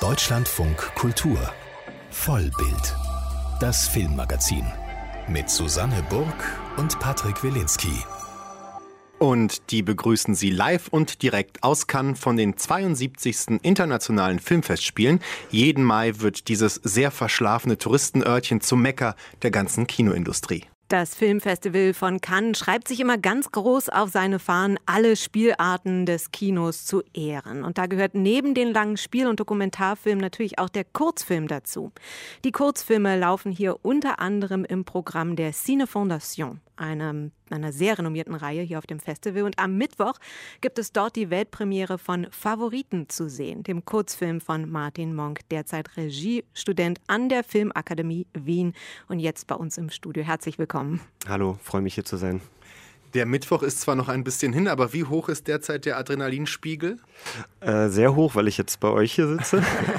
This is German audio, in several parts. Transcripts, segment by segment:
Deutschlandfunk Kultur Vollbild, das Filmmagazin mit Susanne Burg und Patrick Wilinski. Und die begrüßen Sie live und direkt aus Cannes von den 72. Internationalen Filmfestspielen. Jeden Mai wird dieses sehr verschlafene Touristenörtchen zum Mekka der ganzen Kinoindustrie. Das Filmfestival von Cannes schreibt sich immer ganz groß auf seine Fahnen, alle Spielarten des Kinos zu ehren. Und da gehört neben den langen Spiel- und Dokumentarfilmen natürlich auch der Kurzfilm dazu. Die Kurzfilme laufen hier unter anderem im Programm der Cine Fondation, einer sehr renommierten Reihe hier auf dem Festival. Und am Mittwoch gibt es dort die Weltpremiere von Favoriten zu sehen, dem Kurzfilm von Martin Monk, derzeit Regiestudent an der Filmakademie Wien und jetzt bei uns im Studio. Herzlich willkommen. Hallo, freue mich hier zu sein. Der Mittwoch ist zwar noch ein bisschen hin, aber wie hoch ist derzeit der Adrenalinspiegel? Sehr hoch, weil ich jetzt bei euch hier sitze.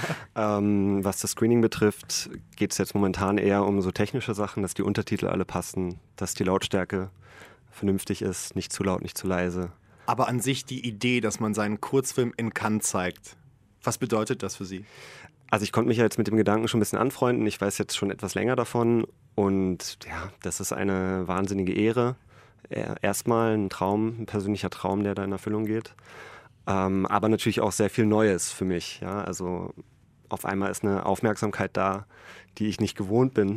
Was das Screening betrifft, geht es jetzt momentan eher um so technische Sachen, dass die Untertitel alle passen, dass die Lautstärke vernünftig ist, nicht zu laut, nicht zu leise. Aber an sich die Idee, dass man seinen Kurzfilm in Cannes zeigt, was bedeutet das für Sie? Also ich konnte mich ja jetzt mit dem Gedanken schon ein bisschen anfreunden. Ich weiß jetzt schon etwas länger davon und ja, das ist eine wahnsinnige Ehre. Erstmal ein Traum, ein persönlicher Traum, der da in Erfüllung geht. Aber natürlich auch sehr viel Neues für mich. Ja? Also auf einmal ist eine Aufmerksamkeit da, die ich nicht gewohnt bin.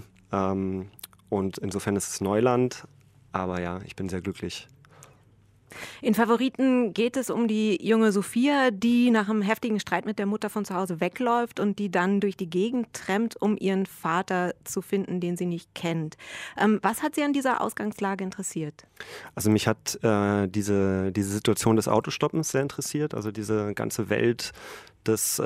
Und insofern ist es Neuland. Aber ja, ich bin sehr glücklich. In Favoriten geht es um die junge Sophia, die nach einem heftigen Streit mit der Mutter von zu Hause wegläuft und die dann durch die Gegend trennt, um ihren Vater zu finden, den sie nicht kennt. Was hat Sie an dieser Ausgangslage interessiert? Also mich hat diese Situation des Autostoppens sehr interessiert, also diese ganze Welt des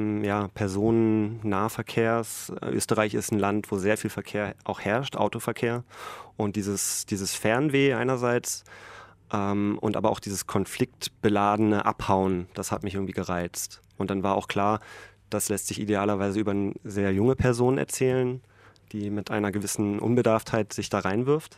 Personennahverkehrs. Österreich ist ein Land, wo sehr viel Verkehr auch herrscht, Autoverkehr. Und dieses Fernweh einerseits und aber auch dieses konfliktbeladene Abhauen, das hat mich irgendwie gereizt. Und dann war auch klar, das lässt sich idealerweise über eine sehr junge Person erzählen, die mit einer gewissen Unbedarftheit sich da reinwirft.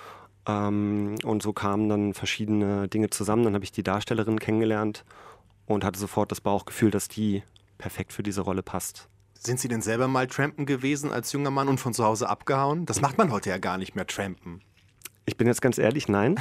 Und so kamen dann verschiedene Dinge zusammen. Dann habe ich die Darstellerin kennengelernt und hatte sofort das Bauchgefühl, dass die perfekt für diese Rolle passt. Sind Sie denn selber mal trampen gewesen als junger Mann und von zu Hause abgehauen? Das macht man heute ja gar nicht mehr, trampen. Ich bin jetzt ganz ehrlich, nein.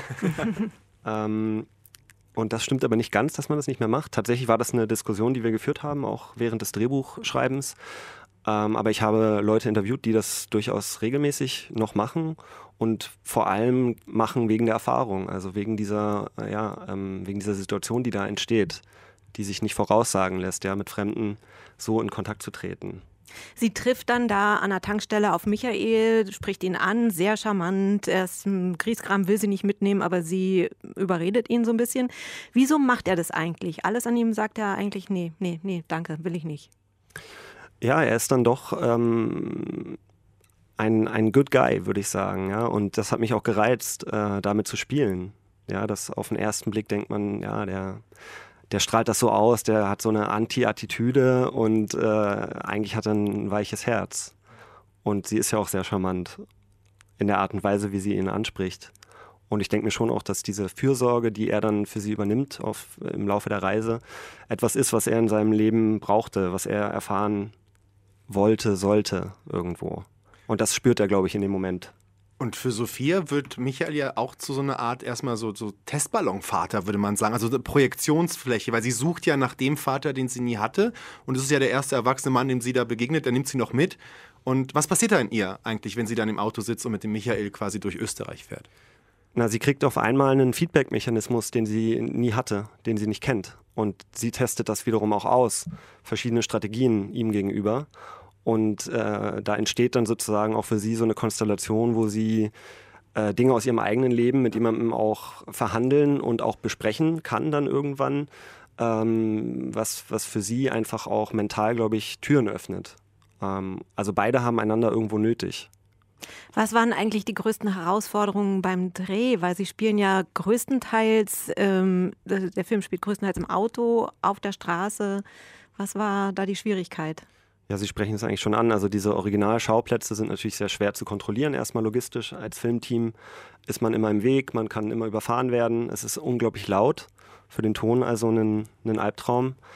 Und das stimmt aber nicht ganz, dass man das nicht mehr macht. Tatsächlich war das eine Diskussion, die wir geführt haben, auch während des Drehbuchschreibens. Aber ich habe Leute interviewt, die das durchaus regelmäßig noch machen und vor allem machen wegen der Erfahrung, also wegen dieser Situation, die da entsteht, die sich nicht voraussagen lässt, ja, mit Fremden so in Kontakt zu treten. Sie trifft dann da an der Tankstelle auf Michael, spricht ihn an, sehr charmant. Griesgram will sie nicht mitnehmen, aber sie überredet ihn so ein bisschen. Wieso macht er das eigentlich? Alles an ihm sagt er eigentlich, nee, danke, will ich nicht. Ja, er ist dann doch ein Good Guy, würde ich sagen. Ja? Und das hat mich auch gereizt, damit zu spielen. Ja, das auf den ersten Blick denkt man, ja, der strahlt das so aus, der hat so eine Anti-Attitüde und eigentlich hat er ein weiches Herz. Und sie ist ja auch sehr charmant in der Art und Weise, wie sie ihn anspricht. Und ich denke mir schon auch, dass diese Fürsorge, die er dann für sie übernimmt im Laufe der Reise, etwas ist, was er in seinem Leben brauchte, was er erfahren sollte irgendwo. Und das spürt er, glaube ich, in dem Moment. Und für Sophia wird Michael ja auch zu so einer Art erstmal so Testballonvater, würde man sagen. Also eine Projektionsfläche, weil sie sucht ja nach dem Vater, den sie nie hatte. Und es ist ja der erste erwachsene Mann, dem sie da begegnet, der nimmt sie noch mit. Und was passiert da in ihr eigentlich, wenn sie dann im Auto sitzt und mit dem Michael quasi durch Österreich fährt? Na, sie kriegt auf einmal einen Feedback-Mechanismus, den sie nie hatte, den sie nicht kennt. Und sie testet das wiederum auch aus, verschiedene Strategien ihm gegenüber. Und da entsteht dann sozusagen auch für sie so eine Konstellation, wo sie Dinge aus ihrem eigenen Leben mit jemandem auch verhandeln und auch besprechen kann dann irgendwann, was für sie einfach auch mental, glaube ich, Türen öffnet. Also beide haben einander irgendwo nötig. Was waren eigentlich die größten Herausforderungen beim Dreh? Weil Sie spielen ja größtenteils, der Film spielt größtenteils im Auto, auf der Straße. Was war da die Schwierigkeit? Ja, Sie sprechen es eigentlich schon an. Also diese Originalschauplätze sind natürlich sehr schwer zu kontrollieren. Erstmal logistisch. Als Filmteam ist man immer im Weg, man kann immer überfahren werden. Es ist unglaublich laut, für den Ton also ein Albtraum.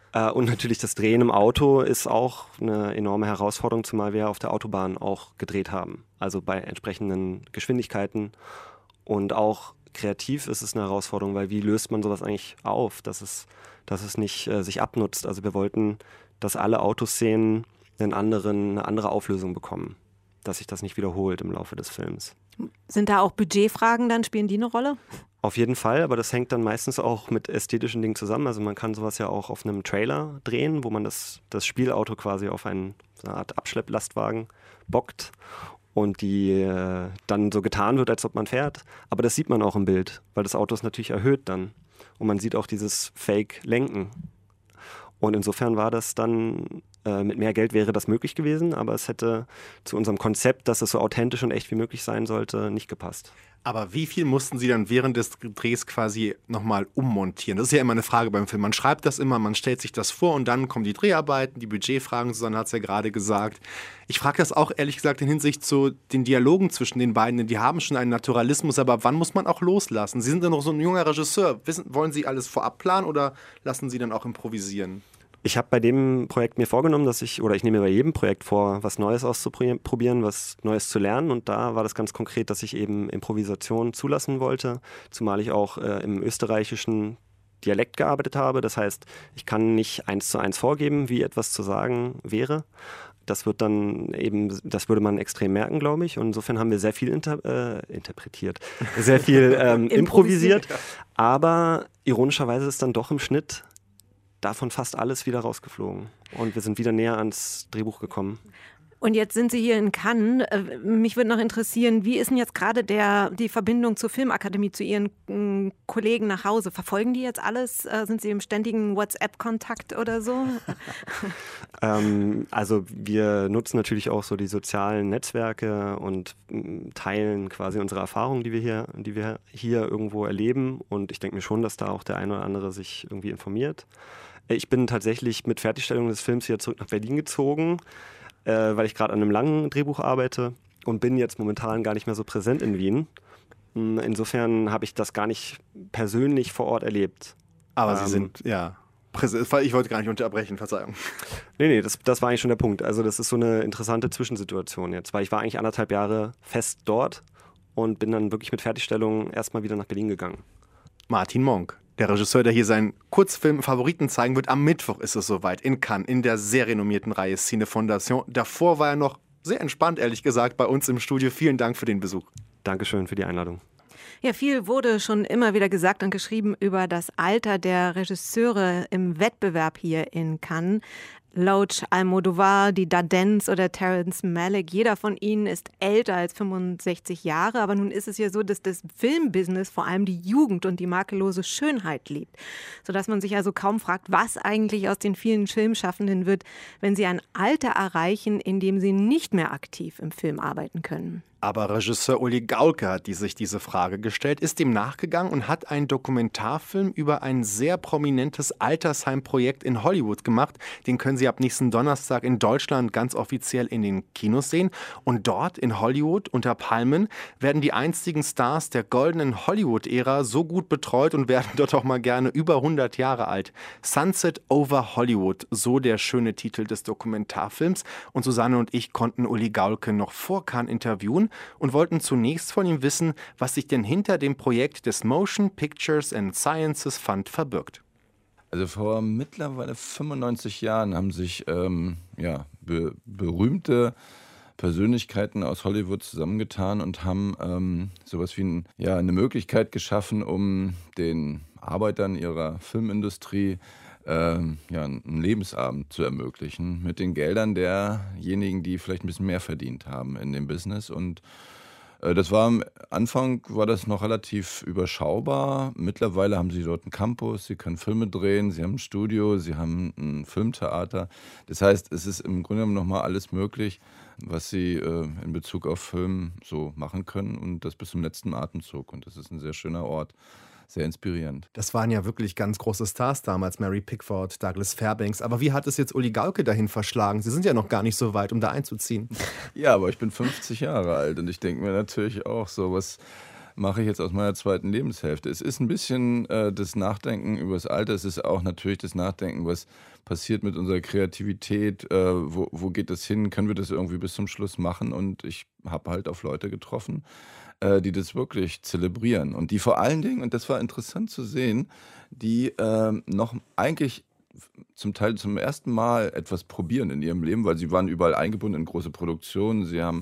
Und natürlich das Drehen im Auto ist auch eine enorme Herausforderung, zumal wir auf der Autobahn auch gedreht haben. Also bei entsprechenden Geschwindigkeiten. Und auch kreativ ist es eine Herausforderung, weil wie löst man sowas eigentlich auf, dass es nicht sich abnutzt. Also wir wollten, dass alle Autoszenen eine andere Auflösung bekommen, dass sich das nicht wiederholt im Laufe des Films. Sind da auch Budgetfragen dann, spielen die eine Rolle? Auf jeden Fall, aber das hängt dann meistens auch mit ästhetischen Dingen zusammen. Also man kann sowas ja auch auf einem Trailer drehen, wo man das Spielauto quasi auf so eine Art Abschlepplastwagen bockt und die dann so getan wird, als ob man fährt. Aber das sieht man auch im Bild, weil das Auto ist natürlich erhöht dann. Und man sieht auch dieses Fake-Lenken. Und insofern war das dann, mit mehr Geld wäre das möglich gewesen, aber es hätte zu unserem Konzept, dass es so authentisch und echt wie möglich sein sollte, nicht gepasst. Aber wie viel mussten Sie dann während des Drehs quasi nochmal ummontieren? Das ist ja immer eine Frage beim Film. Man schreibt das immer, man stellt sich das vor und dann kommen die Dreharbeiten, die Budgetfragen, Susanne hat es ja gerade gesagt. Ich frage das auch ehrlich gesagt in Hinsicht zu den Dialogen zwischen den beiden, denn die haben schon einen Naturalismus, aber wann muss man auch loslassen? Sie sind ja noch so ein junger Regisseur. Wollen Sie alles vorab planen oder lassen Sie dann auch improvisieren? Ich habe bei dem Projekt mir vorgenommen, ich nehme mir bei jedem Projekt vor, was Neues auszuprobieren, was Neues zu lernen. Und da war das ganz konkret, dass ich eben Improvisation zulassen wollte, zumal ich auch im österreichischen Dialekt gearbeitet habe. Das heißt, ich kann nicht 1:1 vorgeben, wie etwas zu sagen wäre. Das würde man extrem merken, glaube ich. Und insofern haben wir sehr viel interpretiert, sehr viel improvisiert. Aber ironischerweise ist dann doch im Schnitt davon fast alles wieder rausgeflogen. Und wir sind wieder näher ans Drehbuch gekommen. Und jetzt sind Sie hier in Cannes. Mich würde noch interessieren, wie ist denn jetzt gerade die Verbindung zur Filmakademie, zu Ihren Kollegen nach Hause? Verfolgen die jetzt alles? Sind Sie im ständigen WhatsApp-Kontakt oder so? Also wir nutzen natürlich auch so die sozialen Netzwerke und teilen quasi unsere Erfahrungen, die wir hier irgendwo erleben. Und ich denke mir schon, dass da auch der eine oder andere sich irgendwie informiert. Ich bin tatsächlich mit Fertigstellung des Films wieder zurück nach Berlin gezogen, weil ich gerade an einem langen Drehbuch arbeite und bin jetzt momentan gar nicht mehr so präsent in Wien. Insofern habe ich das gar nicht persönlich vor Ort erlebt. Aber Sie sind, ja, präsent. Ich wollte gar nicht unterbrechen, Verzeihung. Nee, das war eigentlich schon der Punkt. Also das ist so eine interessante Zwischensituation jetzt, weil ich war eigentlich 1,5 Jahre fest dort und bin dann wirklich mit Fertigstellung erstmal wieder nach Berlin gegangen. Martin Monk, der Regisseur, der hier seinen Kurzfilm Favoriten zeigen wird. Am Mittwoch ist es soweit in Cannes, in der sehr renommierten Reihe Cine Fondation. Davor war er noch sehr entspannt, ehrlich gesagt, bei uns im Studio. Vielen Dank für den Besuch. Dankeschön für die Einladung. Ja, viel wurde schon immer wieder gesagt und geschrieben über das Alter der Regisseure im Wettbewerb hier in Cannes. Loach, Almodovar, die Dardennes oder Terrence Malick, jeder von ihnen ist älter als 65 Jahre. Aber nun ist es ja so, dass das Filmbusiness vor allem die Jugend und die makellose Schönheit liebt. Sodass man sich also kaum fragt, was eigentlich aus den vielen Filmschaffenden wird, wenn sie ein Alter erreichen, in dem sie nicht mehr aktiv im Film arbeiten können. Aber Regisseur Uli Gaulke hat sich diese Frage gestellt, ist dem nachgegangen und hat einen Dokumentarfilm über ein sehr prominentes Altersheimprojekt in Hollywood gemacht. Den können Sie ab nächsten Donnerstag in Deutschland ganz offiziell in den Kinos sehen. Und dort in Hollywood unter Palmen werden die einstigen Stars der goldenen Hollywood-Ära so gut betreut und werden dort auch mal gerne über 100 Jahre alt. Sunset over Hollywood, so der schöne Titel des Dokumentarfilms. Und Susanne und ich konnten Uli Gaulke noch vor Cannes interviewen und wollten zunächst von ihm wissen, was sich denn hinter dem Projekt des Motion Pictures and Sciences Fund verbirgt. Also vor mittlerweile 95 Jahren haben sich berühmte Persönlichkeiten aus Hollywood zusammengetan und haben sowas wie eine Möglichkeit geschaffen, um den Arbeitern ihrer Filmindustrie einen Lebensabend zu ermöglichen mit den Geldern derjenigen, die vielleicht ein bisschen mehr verdient haben in dem Business. Und das war am Anfang war das noch relativ überschaubar. Mittlerweile haben sie dort einen Campus, sie können Filme drehen, sie haben ein Studio, sie haben ein Filmtheater. Das heißt, es ist im Grunde genommen nochmal alles möglich, was sie in Bezug auf Film so machen können und das bis zum letzten Atemzug. Und das ist ein sehr schöner Ort. Sehr inspirierend. Das waren ja wirklich ganz große Stars damals, Mary Pickford, Douglas Fairbanks. Aber wie hat es jetzt Uli Gaulke dahin verschlagen? Sie sind ja noch gar nicht so weit, um da einzuziehen. Ja, aber ich bin 50 Jahre alt und ich denke mir natürlich auch so, was mache ich jetzt aus meiner zweiten Lebenshälfte. Es ist ein bisschen das Nachdenken über das Alter. Es ist auch natürlich das Nachdenken, was passiert mit unserer Kreativität, wo geht das hin, können wir das irgendwie bis zum Schluss machen? Und ich habe halt auf Leute getroffen, die das wirklich zelebrieren. Und die vor allen Dingen, und das war interessant zu sehen, die noch eigentlich zum Teil zum ersten Mal etwas probieren in ihrem Leben, weil sie waren überall eingebunden in große Produktionen. Sie haben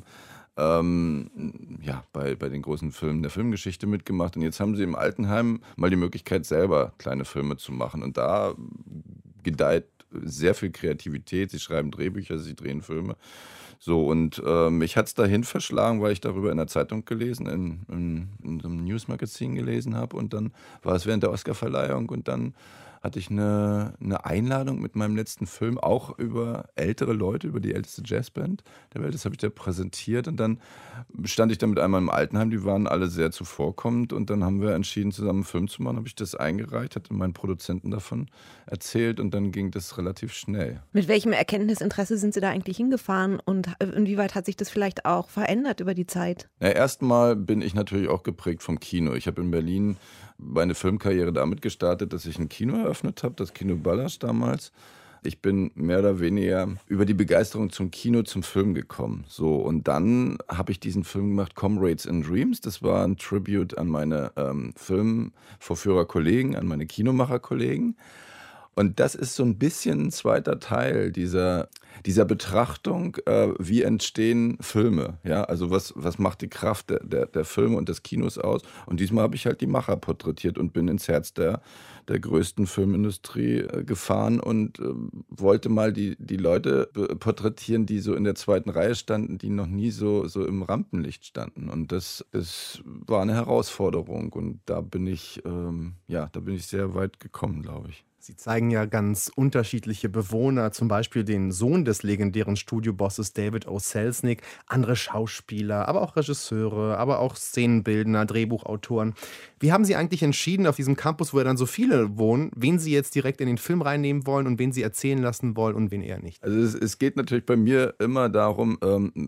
bei den großen Filmen der Filmgeschichte mitgemacht. Und jetzt haben sie im Altenheim mal die Möglichkeit, selber kleine Filme zu machen. Und da gedeiht sehr viel Kreativität. Sie schreiben Drehbücher, sie drehen Filme. So, und mich hat es dahin verschlagen, weil ich darüber in der Zeitung gelesen, in einem Newsmagazin gelesen habe. Und dann war es während der Oscarverleihung und dann hatte ich eine Einladung mit meinem letzten Film, auch über ältere Leute, über die älteste Jazzband der Welt. Das habe ich da präsentiert und dann stand ich da mit einmal im Altenheim, die waren alle sehr zuvorkommend und dann haben wir entschieden, zusammen einen Film zu machen, habe ich das eingereicht, hatte meinen Produzenten davon erzählt und dann ging das relativ schnell. Mit welchem Erkenntnisinteresse sind Sie da eigentlich hingefahren und inwieweit hat sich das vielleicht auch verändert über die Zeit? Ja, erstmal bin ich natürlich auch geprägt vom Kino. Ich habe in Berlin meine Filmkarriere damit gestartet, dass ich ein Kino eröffnet habe, das Kino Ballas damals. Ich bin mehr oder weniger über die Begeisterung zum Kino, zum Film gekommen. So, und dann habe ich diesen Film gemacht, Comrades in Dreams. Das war ein Tribute an meine Filmvorführerkollegen, an meine Kinomacherkollegen. Und das ist so ein bisschen ein zweiter Teil dieser Betrachtung, wie entstehen Filme. Ja? Also was macht die Kraft der Filme und des Kinos aus? Und diesmal habe ich halt die Macher porträtiert und bin ins Herz der größten Filmindustrie gefahren und wollte mal die Leute porträtieren, die so in der zweiten Reihe standen, die noch nie so im Rampenlicht standen. Und das war eine Herausforderung und da bin ich sehr weit gekommen, glaube ich. Sie zeigen ja ganz unterschiedliche Bewohner, zum Beispiel den Sohn des legendären Studiobosses David O. Selznick, andere Schauspieler, aber auch Regisseure, aber auch Szenenbildner, Drehbuchautoren. Wie haben Sie eigentlich entschieden, auf diesem Campus, wo ja dann so viele wohnen, wen Sie jetzt direkt in den Film reinnehmen wollen und wen Sie erzählen lassen wollen und wen eher nicht? Also es geht natürlich bei mir immer darum,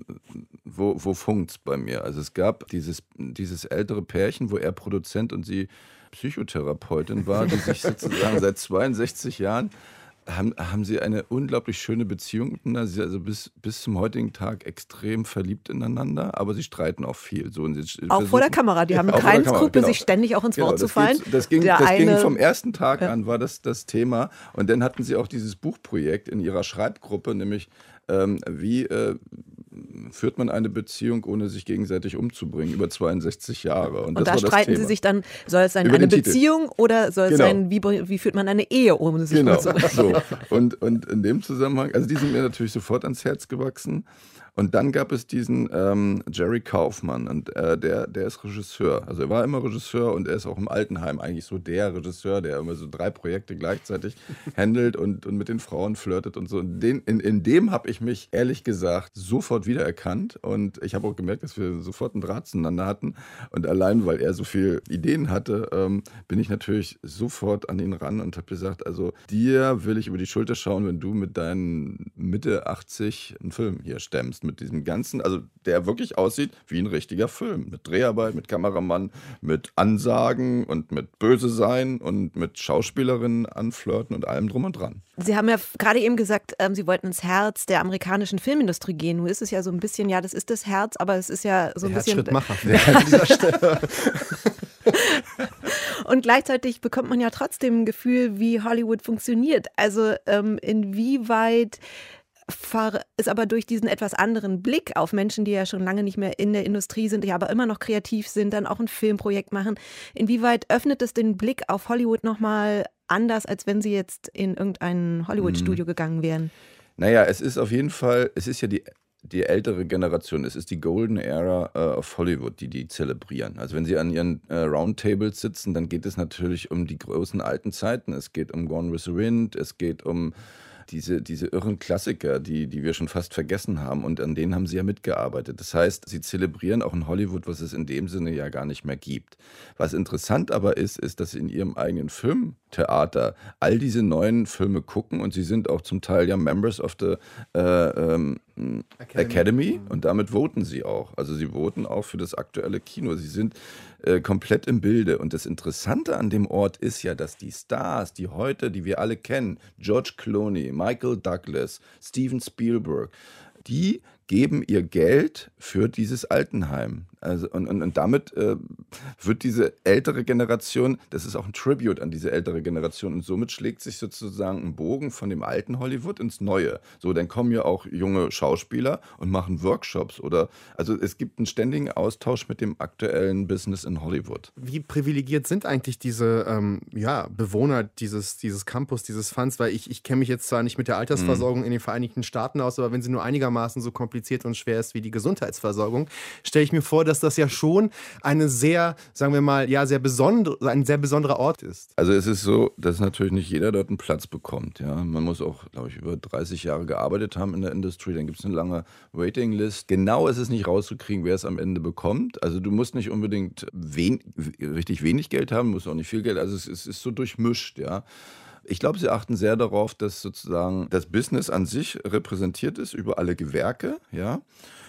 wo funkt's bei mir. Also es gab dieses ältere Pärchen, wo er Produzent und sie Psychotherapeutin war, die sich sozusagen seit 62 Jahren haben sie eine unglaublich schöne Beziehung miteinander. Sie sind also bis zum heutigen Tag extrem verliebt ineinander, aber sie streiten auch viel. So, und auch vor der Kamera, die haben keinen Skrupel, sich ständig auch ins Wort zu fallen. Das ging vom ersten Tag an, war das Thema. Und dann hatten sie auch dieses Buchprojekt in ihrer Schreibgruppe, nämlich wie führt man eine Beziehung, ohne sich gegenseitig umzubringen, über 62 Jahre. Und da streiten sie sich dann, soll es sein eine Beziehung oder soll es sein, wie führt man eine Ehe, ohne sich umzubringen? So. Und in dem Zusammenhang, also die sind mir natürlich sofort ans Herz gewachsen. Und dann gab es diesen Jerry Kaufmann und der ist Regisseur. Also er war immer Regisseur und er ist auch im Altenheim eigentlich so der Regisseur, der immer so 3 Projekte gleichzeitig handelt und mit den Frauen flirtet und so. Und in dem habe ich mich ehrlich gesagt sofort wiedererkannt und ich habe auch gemerkt, dass wir sofort einen Draht zueinander hatten. Und allein, weil er so viele Ideen hatte, bin ich natürlich sofort an ihn ran und habe gesagt, also dir will ich über die Schulter schauen, wenn du mit deinen Mitte 80 einen Film hier stemmst. Mit diesem ganzen, also der wirklich aussieht wie ein richtiger Film. Mit Dreharbeit, mit Kameramann, mit Ansagen und mit Böse sein und mit Schauspielerinnen anflirten und allem drum und dran. Sie haben ja gerade eben gesagt, Sie wollten ins Herz der amerikanischen Filmindustrie gehen. Nun ist es ja so ein bisschen, ja, das ist das Herz, aber es ist ja so ein bisschen... Herzschrittmacher an dieser Stelle. Und gleichzeitig bekommt man ja trotzdem ein Gefühl, wie Hollywood funktioniert. Also inwieweit ist aber durch diesen etwas anderen Blick auf Menschen, die ja schon lange nicht mehr in der Industrie sind, die aber immer noch kreativ sind, dann auch ein Filmprojekt machen. Inwieweit öffnet es den Blick auf Hollywood nochmal anders, als wenn Sie jetzt in irgendein Hollywood-Studio gegangen wären? Naja, es ist auf jeden Fall, es ist ja die ältere Generation, es ist die Golden Era of Hollywood, die zelebrieren. Also wenn Sie an Ihren Roundtables sitzen, dann geht es natürlich um die großen alten Zeiten. Es geht um Gone with the Wind, es geht um diese irren Klassiker, die wir schon fast vergessen haben und an denen haben sie ja mitgearbeitet. Das heißt, sie zelebrieren auch in Hollywood, was es in dem Sinne ja gar nicht mehr gibt. Was interessant aber ist, dass sie in ihrem eigenen Filmtheater all diese neuen Filme gucken und sie sind auch zum Teil ja Members of the Academy und damit voten sie auch. Also sie voten auch für das aktuelle Kino. Sie sind komplett im Bilde. Und das Interessante an dem Ort ist ja, dass die Stars, die wir alle kennen, George Clooney, Michael Douglas, Steven Spielberg, die geben ihr Geld für dieses Altenheim. Also, und damit wird diese ältere Generation, das ist auch ein Tribute an diese ältere Generation, und somit schlägt sich sozusagen ein Bogen von dem alten Hollywood ins Neue. So, dann kommen ja auch junge Schauspieler und machen Workshops also es gibt einen ständigen Austausch mit dem aktuellen Business in Hollywood. Wie privilegiert sind eigentlich diese Bewohner dieses Campus, dieses Funds? Weil ich kenne mich jetzt zwar nicht mit der Altersversorgung in den Vereinigten Staaten aus, aber wenn sie nur einigermaßen so kompliziert und schwer ist wie die Gesundheitsversorgung, stelle ich mir vor, dass das ja schon eine sehr, sagen wir mal, ein sehr besonderer Ort ist. Also es ist so, dass natürlich nicht jeder dort einen Platz bekommt. Ja? Man muss auch, glaube ich, über 30 Jahre gearbeitet haben in der Industrie. Dann gibt es eine lange Waiting-List. Genau ist es nicht rauszukriegen, wer es am Ende bekommt. Also du musst nicht unbedingt richtig wenig Geld haben, musst auch nicht viel Geld. Also es ist so durchmischt, ja. Ich glaube, sie achten sehr darauf, dass sozusagen das Business an sich repräsentiert ist über alle Gewerke, ja.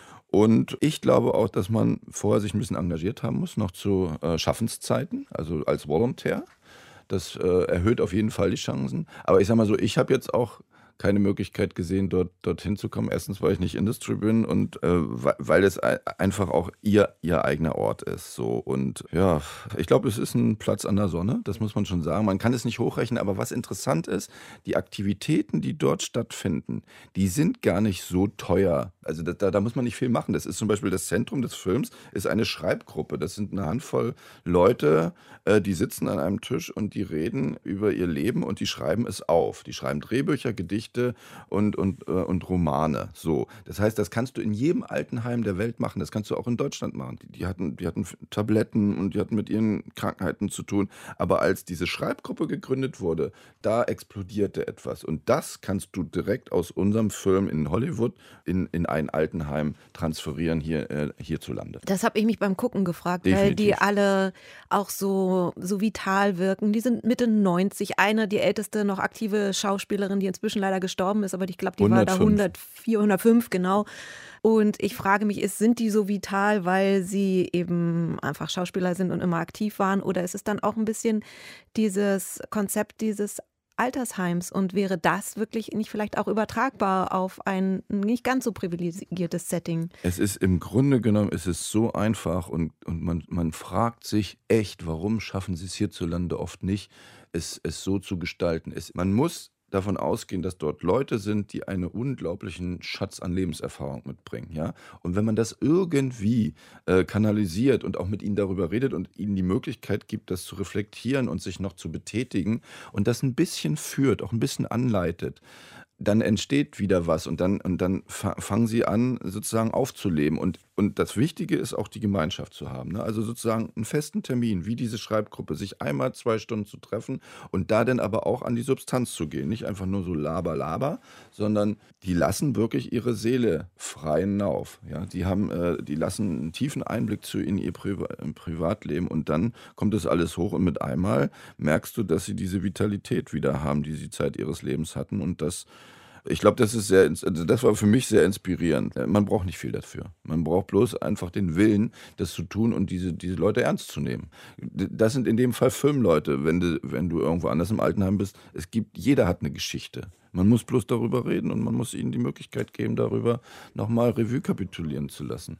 Und ich glaube auch, dass man vorher sich ein bisschen engagiert haben muss, noch zu Schaffenszeiten, also als Volontär. Das erhöht auf jeden Fall die Chancen. Aber ich sage mal so, ich habe jetzt auch keine Möglichkeit gesehen, dorthin zu kommen. Erstens, weil ich nicht Industry bin und weil es einfach auch ihr eigener Ort ist. So. Und ja, ich glaube, es ist ein Platz an der Sonne, das muss man schon sagen. Man kann es nicht hochrechnen, aber was interessant ist, die Aktivitäten, die dort stattfinden, die sind gar nicht so teuer. Also da muss man nicht viel machen. Das ist zum Beispiel das Zentrum des Films, ist eine Schreibgruppe. Das sind eine Handvoll Leute, die sitzen an einem Tisch und die reden über ihr Leben und die schreiben es auf. Die schreiben Drehbücher, Gedichte und Romane. So. Das heißt, das kannst du in jedem Altenheim der Welt machen. Das kannst du auch in Deutschland machen. Die hatten Tabletten und die hatten mit ihren Krankheiten zu tun. Aber als diese Schreibgruppe gegründet wurde, da explodierte etwas. Und das kannst du direkt aus unserem Film in Hollywood in ein Altenheim transferieren hierzulande. Das habe ich mich beim Gucken gefragt, Definitiv. Weil die alle auch so vital wirken. Die sind Mitte 90. Eine, die älteste noch aktive Schauspielerin, die inzwischen leider gestorben ist, aber ich glaube, die 105. war da 104, 105, genau. Und ich frage mich, sind die so vital, weil sie eben einfach Schauspieler sind und immer aktiv waren? Oder ist es dann auch ein bisschen dieses Konzept dieses Altersheims, und wäre das wirklich nicht vielleicht auch übertragbar auf ein nicht ganz so privilegiertes Setting? Es ist im Grunde genommen so einfach und man fragt sich echt, warum schaffen sie es hierzulande oft nicht, es so zu gestalten. Man muss davon ausgehen, dass dort Leute sind, die einen unglaublichen Schatz an Lebenserfahrung mitbringen. Ja? Und wenn man das irgendwie kanalisiert und auch mit ihnen darüber redet und ihnen die Möglichkeit gibt, das zu reflektieren und sich noch zu betätigen und das ein bisschen führt, auch ein bisschen anleitet, dann entsteht wieder was und dann fangen sie an, sozusagen aufzuleben. Und das Wichtige ist auch, die Gemeinschaft zu haben. Ne? Also sozusagen einen festen Termin, wie diese Schreibgruppe, sich einmal 2 Stunden zu treffen und da dann aber auch an die Substanz zu gehen. Nicht einfach nur so laber, sondern die lassen wirklich ihre Seele freien Lauf. Ja? Die lassen einen tiefen Einblick in ihr Privatleben und dann kommt das alles hoch und mit einmal merkst du, dass sie diese Vitalität wieder haben, die sie Zeit ihres Lebens hatten, und ich glaube, das war für mich sehr inspirierend. Man braucht nicht viel dafür. Man braucht bloß einfach den Willen, das zu tun und diese Leute ernst zu nehmen. Das sind in dem Fall Filmleute, wenn du irgendwo anders im Altenheim bist. Jeder hat eine Geschichte. Man muss bloß darüber reden und man muss ihnen die Möglichkeit geben, darüber nochmal Revue kapitulieren zu lassen.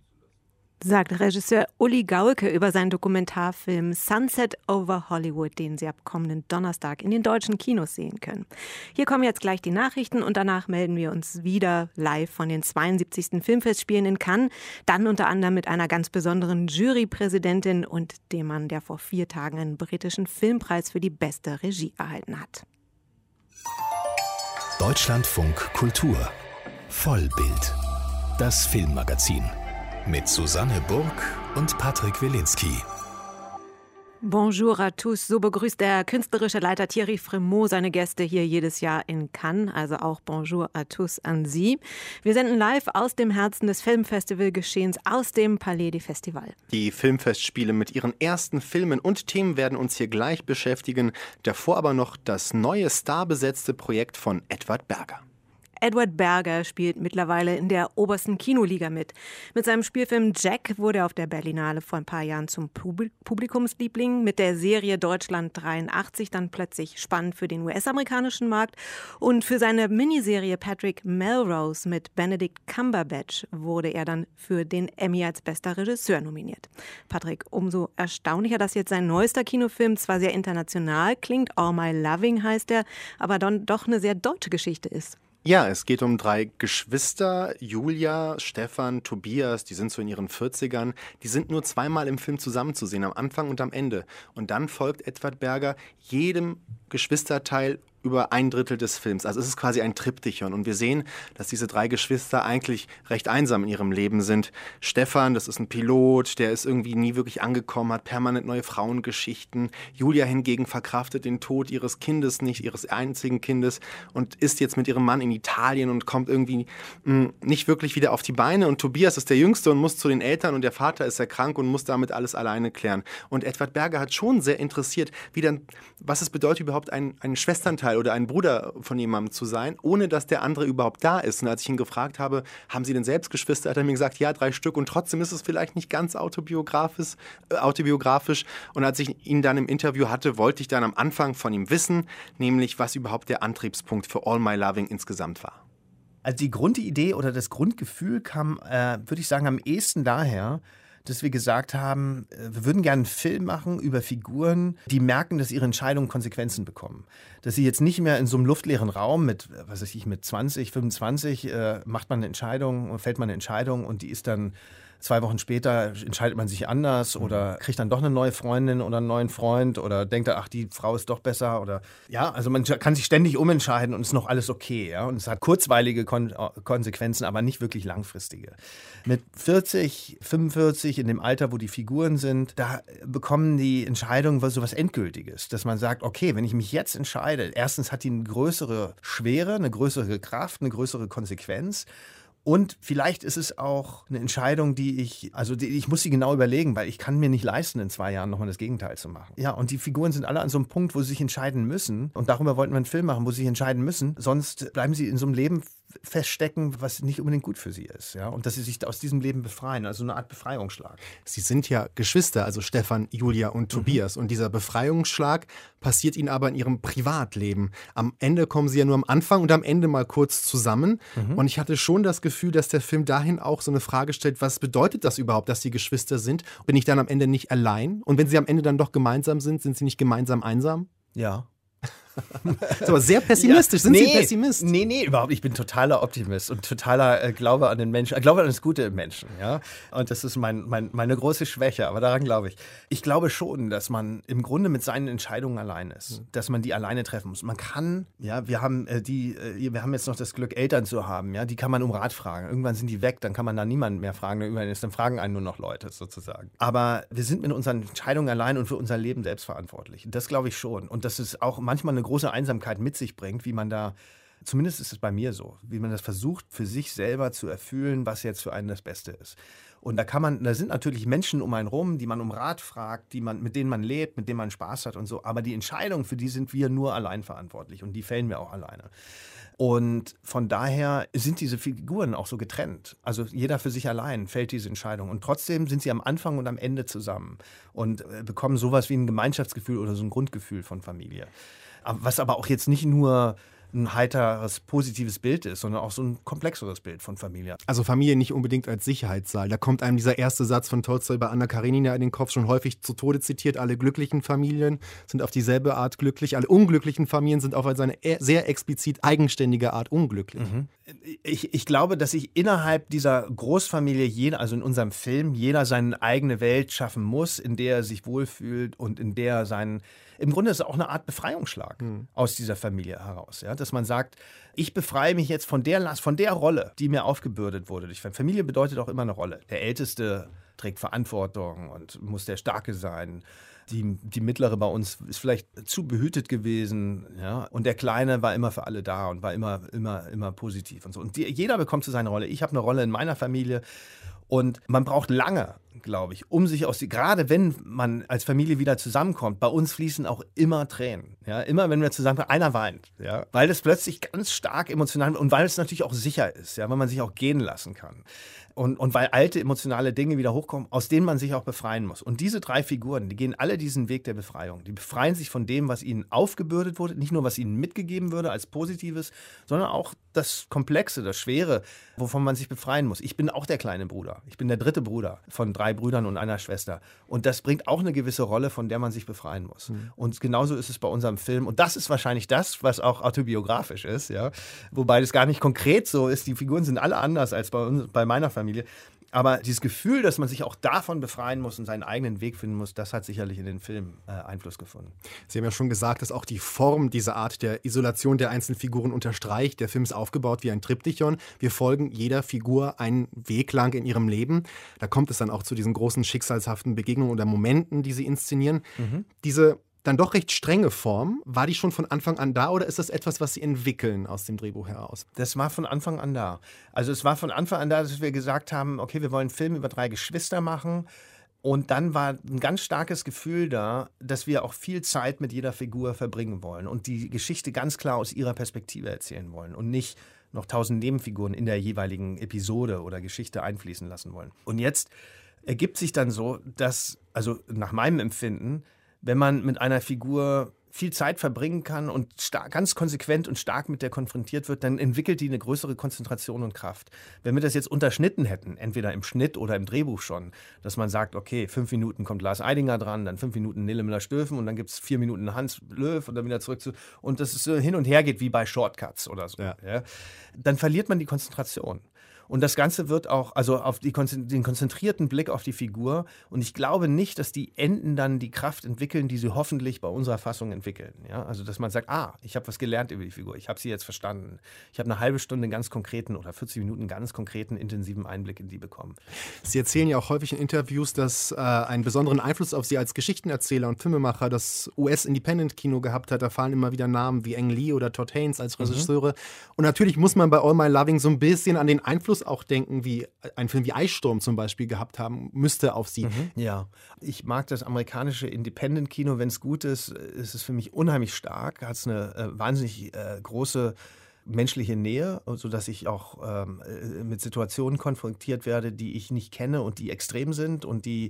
Sagt Regisseur Uli Gauke über seinen Dokumentarfilm Sunset over Hollywood, den Sie ab kommenden Donnerstag in den deutschen Kinos sehen können. Hier kommen jetzt gleich die Nachrichten und danach melden wir uns wieder live von den 72. Filmfestspielen in Cannes. Dann unter anderem mit einer ganz besonderen Jurypräsidentin und dem Mann, der vor 4 Tagen einen britischen Filmpreis für die beste Regie erhalten hat. Deutschlandfunk Kultur Vollbild, das Filmmagazin. Mit Susanne Burg und Patrick Wilinski. Bonjour à tous, so begrüßt der künstlerische Leiter Thierry Frémaux seine Gäste hier jedes Jahr in Cannes, also auch Bonjour à tous an Sie. Wir senden live aus dem Herzen des Filmfestivalgeschehens, aus dem Palais des Festivals. Die Filmfestspiele mit ihren ersten Filmen und Themen werden uns hier gleich beschäftigen. Davor aber noch das neue starbesetzte Projekt von Edward Berger. Edward Berger spielt mittlerweile in der obersten Kinoliga mit. Mit seinem Spielfilm Jack wurde er auf der Berlinale vor ein paar Jahren zum Publikumsliebling. Mit der Serie Deutschland 83 dann plötzlich spannend für den US-amerikanischen Markt. Und für seine Miniserie Patrick Melrose mit Benedict Cumberbatch wurde er dann für den Emmy als bester Regisseur nominiert. Patrick, umso erstaunlicher, dass jetzt sein neuester Kinofilm zwar sehr international klingt, All My Loving heißt er, aber dann doch eine sehr deutsche Geschichte ist. Ja, es geht um 3 Geschwister, Julia, Stefan, Tobias, die sind so in ihren 40ern. Die sind nur zweimal im Film zusammenzusehen, am Anfang und am Ende. Und dann folgt Edward Berger jedem Geschwisterteil über 1/3 des Films. Also es ist quasi ein Triptychon. Und wir sehen, dass diese 3 Geschwister eigentlich recht einsam in ihrem Leben sind. Stefan, das ist ein Pilot, der ist irgendwie nie wirklich angekommen, hat permanent neue Frauengeschichten. Julia hingegen verkraftet den Tod ihres Kindes nicht, ihres einzigen Kindes, und ist jetzt mit ihrem Mann in Italien und kommt irgendwie nicht wirklich wieder auf die Beine. Und Tobias ist der Jüngste und muss zu den Eltern, und der Vater ist ja krank und muss damit alles alleine klären. Und Edward Berger hat schon sehr interessiert, was es bedeutet, überhaupt ein Schwesternteil oder ein Bruder von jemandem zu sein, ohne dass der andere überhaupt da ist. Und als ich ihn gefragt habe, haben Sie denn selbst Geschwister, hat er mir gesagt, ja, 3 Stück, und trotzdem ist es vielleicht nicht ganz autobiografisch. Und als ich ihn dann im Interview hatte, wollte ich dann am Anfang von ihm wissen, nämlich was überhaupt der Antriebspunkt für All My Loving insgesamt war. Also die Grundidee oder das Grundgefühl kam, würde ich sagen, am ehesten daher, dass wir gesagt haben, wir würden gerne einen Film machen über Figuren, die merken, dass ihre Entscheidungen Konsequenzen bekommen. Dass sie jetzt nicht mehr in so einem luftleeren Raum mit 20, 25 macht man eine Entscheidung und fällt man eine Entscheidung, und die ist dann 2 Wochen später entscheidet man sich anders oder kriegt dann doch eine neue Freundin oder einen neuen Freund oder denkt, ach, die Frau ist doch besser, oder ja, also man kann sich ständig umentscheiden und ist noch alles okay, ja, und es hat kurzweilige Konsequenzen, aber nicht wirklich langfristige. Mit 40, 45, in dem Alter, wo die Figuren sind, da bekommen die Entscheidungen so was Endgültiges, dass man sagt, okay, wenn ich mich jetzt entscheide, erstens hat die eine größere Schwere, eine größere Kraft, eine größere Konsequenz. Und vielleicht ist es auch eine Entscheidung, ich muss sie genau überlegen, weil ich kann mir nicht leisten, in 2 Jahren nochmal das Gegenteil zu machen. Ja, und die Figuren sind alle an so einem Punkt, wo sie sich entscheiden müssen. Und darüber wollten wir einen Film machen, wo sie sich entscheiden müssen. Sonst bleiben sie in so einem Leben feststecken, was nicht unbedingt gut für sie ist. Ja? Und dass sie sich aus diesem Leben befreien, also eine Art Befreiungsschlag. Sie sind ja Geschwister, also Stefan, Julia und Tobias. Und dieser Befreiungsschlag passiert ihnen aber in ihrem Privatleben. Am Ende kommen sie ja nur am Anfang und am Ende mal kurz zusammen. Und ich hatte schon das Gefühl, dass der Film dahin auch so eine Frage stellt, was bedeutet das überhaupt, dass sie Geschwister sind? Bin ich dann am Ende nicht allein? Und wenn sie am Ende dann doch gemeinsam sind sie nicht gemeinsam einsam? Ja. Das ist aber sehr pessimistisch. Sind Sie Pessimist? Nee, überhaupt. Ich bin totaler Optimist und totaler Glaube an den Menschen, Glaube an das Gute im Menschen. Ja? Und das ist meine große Schwäche, aber daran glaube ich. Ich glaube schon, dass man im Grunde mit seinen Entscheidungen allein ist, dass man die alleine treffen muss. Man kann, ja, wir haben jetzt noch das Glück, Eltern zu haben, ja, die kann man um Rat fragen. Irgendwann sind die weg, dann kann man da niemanden mehr fragen, dann fragen einen nur noch Leute sozusagen. Aber wir sind mit unseren Entscheidungen allein und für unser Leben selbst verantwortlich. Das glaube ich schon. Und das ist auch manchmal eine große Einsamkeit mit sich bringt, wie man da, zumindest ist es bei mir so, wie man das versucht, für sich selber zu erfüllen, was jetzt für einen das Beste ist. Und da sind natürlich Menschen um einen rum, die man um Rat fragt, mit denen man lebt, mit denen man Spaß hat und so. Aber die Entscheidung, für die sind wir nur allein verantwortlich, und die fällen wir auch alleine. Und von daher sind diese Figuren auch so getrennt. Also jeder für sich allein fällt diese Entscheidung. Und trotzdem sind sie am Anfang und am Ende zusammen und bekommen sowas wie ein Gemeinschaftsgefühl oder so ein Grundgefühl von Familie. Was aber auch jetzt nicht nur ein heiteres, positives Bild ist, sondern auch so ein komplexeres Bild von Familie. Also Familie nicht unbedingt als Sicherheitssaal. Da kommt einem dieser erste Satz von Tolstoi bei Anna Karenina in den Kopf, schon häufig zu Tode zitiert. Alle glücklichen Familien sind auf dieselbe Art glücklich. Alle unglücklichen Familien sind auf eine sehr explizit eigenständige Art unglücklich. Ich glaube, dass sich innerhalb dieser Großfamilie, also in unserem Film, jeder seine eigene Welt schaffen muss, in der er sich wohlfühlt und in der im Grunde ist es auch eine Art Befreiungsschlag aus dieser Familie heraus. Ja? Dass man sagt, ich befreie mich jetzt von der Last, von der Rolle, die mir aufgebürdet wurde. Familie bedeutet auch immer eine Rolle. Der Älteste trägt Verantwortung und muss der Starke sein. Die Mittlere bei uns ist vielleicht zu behütet gewesen, ja? Und der Kleine war immer für alle da und war immer positiv und so. Und jeder bekommt so seine Rolle. Ich habe eine Rolle in meiner Familie. Und man braucht lange, glaube ich, gerade wenn man als Familie wieder zusammenkommt, bei uns fließen auch immer Tränen. Ja? Immer wenn wir zusammenkommen, einer weint. Ja? Weil das plötzlich ganz stark emotional und weil es natürlich auch sicher ist, ja? Weil man sich auch gehen lassen kann. Und weil alte emotionale Dinge wieder hochkommen, aus denen man sich auch befreien muss. Und diese 3 Figuren, die gehen alle diesen Weg der Befreiung. Die befreien sich von dem, was ihnen aufgebürdet wurde, nicht nur was ihnen mitgegeben würde als Positives, sondern auch das Komplexe, das Schwere, wovon man sich befreien muss. Ich bin auch der kleine Bruder. Ich bin der 3. Bruder von 3 Brüdern und einer Schwester. Und das bringt auch eine gewisse Rolle, von der man sich befreien muss. Und genauso ist es bei unserem Film. Und das ist wahrscheinlich das, was auch autobiografisch ist. Ja? Wobei das gar nicht konkret so ist. Die Figuren sind alle anders als bei meiner Familie. Aber dieses Gefühl, dass man sich auch davon befreien muss und seinen eigenen Weg finden muss, das hat sicherlich in den Film Einfluss gefunden. Sie haben ja schon gesagt, dass auch die Form dieser Art der Isolation der einzelnen Figuren unterstreicht. Der Film ist aufgebaut wie ein Triptychon. Wir folgen jeder Figur einen Weg lang in ihrem Leben. Da kommt es dann auch zu diesen großen schicksalshaften Begegnungen oder Momenten, die sie inszenieren. Diese dann doch recht strenge Form, war die schon von Anfang an da oder ist das etwas, was Sie entwickeln aus dem Drehbuch heraus? Das war von Anfang an da. Also es war von Anfang an da, dass wir gesagt haben, okay, wir wollen einen Film über 3 Geschwister machen. Und dann war ein ganz starkes Gefühl da, dass wir auch viel Zeit mit jeder Figur verbringen wollen und die Geschichte ganz klar aus ihrer Perspektive erzählen wollen und nicht noch 1000 Nebenfiguren in der jeweiligen Episode oder Geschichte einfließen lassen wollen. Und jetzt ergibt sich dann so, dass, also nach meinem Empfinden, wenn man mit einer Figur viel Zeit verbringen kann und ganz konsequent und stark mit der konfrontiert wird, dann entwickelt die eine größere Konzentration und Kraft. Wenn wir das jetzt unterschnitten hätten, entweder im Schnitt oder im Drehbuch schon, dass man sagt, okay, 5 Minuten kommt Lars Eidinger dran, dann 5 Minuten Nele Müller-Stöfen und dann gibt es 4 Minuten Hans Löw und dann wieder zurück zu... Und das ist so hin und her geht wie bei Shortcuts oder so. Ja. Ja, dann verliert man die Konzentration. Und das Ganze wird auch, also auf den konzentrierten Blick auf die Figur. Und ich glaube nicht, dass die Enden dann die Kraft entwickeln, die sie hoffentlich bei unserer Fassung entwickeln. Ja? Also, dass man sagt, ich habe was gelernt über die Figur, ich habe sie jetzt verstanden. Ich habe eine halbe Stunde ganz konkreten oder 40 Minuten ganz konkreten, intensiven Einblick in die bekommen. Sie erzählen ja auch häufig in Interviews, dass einen besonderen Einfluss auf Sie als Geschichtenerzähler und Filmemacher das US-Independent-Kino gehabt hat. Da fallen immer wieder Namen wie Ang Lee oder Todd Haynes als Regisseure. Und natürlich muss man bei All My Loving so ein bisschen an den Einfluss auch denken, wie ein Film wie Eissturm zum Beispiel gehabt haben müsste auf Sie. Ja, ich mag das amerikanische Independent-Kino, wenn es gut ist es für mich unheimlich stark, hat es eine wahnsinnig große menschliche Nähe, sodass ich auch mit Situationen konfrontiert werde, die ich nicht kenne und die extrem sind und die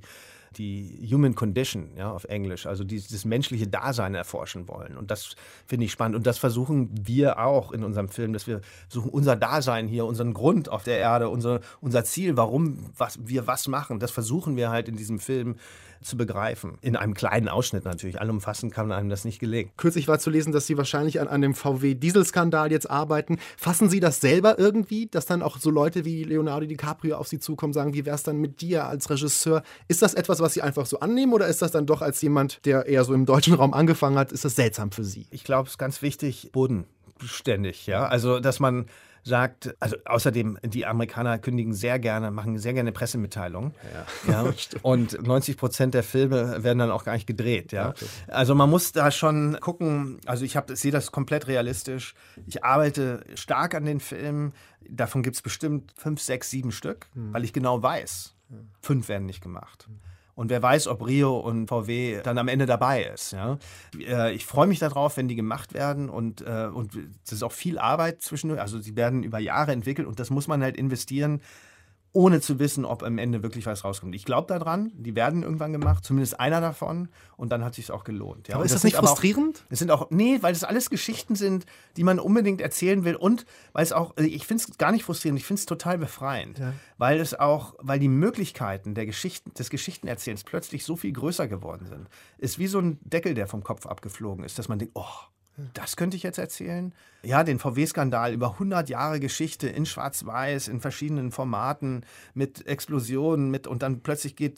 Human Condition, ja, auf Englisch, also dieses menschliche Dasein erforschen wollen. Und das finde ich spannend. Und das versuchen wir auch in unserem Film, dass wir versuchen, unser Dasein hier, unseren Grund auf der Erde, unser Ziel, warum wir was machen, das versuchen wir halt in diesem Film zu begreifen. In einem kleinen Ausschnitt natürlich. Allumfassend kann einem das nicht gelingen. Kürzlich war zu lesen, dass Sie wahrscheinlich an dem VW-Dieselskandal jetzt arbeiten. Fassen Sie das selber irgendwie, dass dann auch so Leute wie Leonardo DiCaprio auf Sie zukommen und sagen, wie wäre es dann mit dir als Regisseur? Ist das etwas, was Sie einfach so annehmen oder ist das dann doch als jemand, der eher so im deutschen Raum angefangen hat, ist das seltsam für Sie? Ich glaube, es ist ganz wichtig, bodenständig, ja. Also, dass man sagt, also außerdem, die Amerikaner machen sehr gerne Pressemitteilungen. Ja. Und 90% der Filme werden dann auch gar nicht gedreht. Ja. Okay. Also man muss da schon gucken, also ich sehe das komplett realistisch. Ich arbeite stark an den Filmen, davon gibt es bestimmt 5, 6, 7 Stück, weil ich genau weiß, 5 werden nicht gemacht. Und wer weiß, ob Rio und VW dann am Ende dabei ist. Ja? Ich freue mich darauf, wenn die gemacht werden. Und das ist auch viel Arbeit zwischendurch. Also sie werden über Jahre entwickelt und das muss man halt investieren, ohne zu wissen, ob am Ende wirklich was rauskommt. Ich glaube daran, die werden irgendwann gemacht, zumindest einer davon. Und dann hat es sich auch gelohnt. Ja? Aber ist das nicht frustrierend? Weil das alles Geschichten sind, die man unbedingt erzählen will. Und weil es auch, ich finde es gar nicht frustrierend, ich finde es total befreiend. Ja. Weil die Möglichkeiten des Geschichtenerzählens plötzlich so viel größer geworden sind. Ist wie so ein Deckel, der vom Kopf abgeflogen ist, dass man denkt, das könnte ich jetzt erzählen. Ja, den VW-Skandal über 100 Jahre Geschichte in Schwarz-Weiß, in verschiedenen Formaten, mit Explosionen, und dann plötzlich geht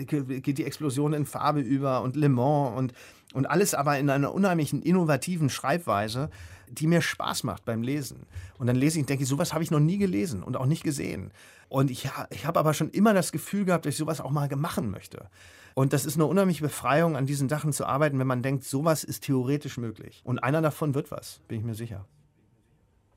die Explosion in Farbe über und Le Mans und alles aber in einer unheimlichen innovativen Schreibweise, die mir Spaß macht beim Lesen. Und dann lese ich und denke, sowas habe ich noch nie gelesen und auch nicht gesehen. Und ich habe aber schon immer das Gefühl gehabt, dass ich sowas auch mal machen möchte. Und das ist eine unheimliche Befreiung, an diesen Sachen zu arbeiten, wenn man denkt, sowas ist theoretisch möglich. Und einer davon wird was, bin ich mir sicher.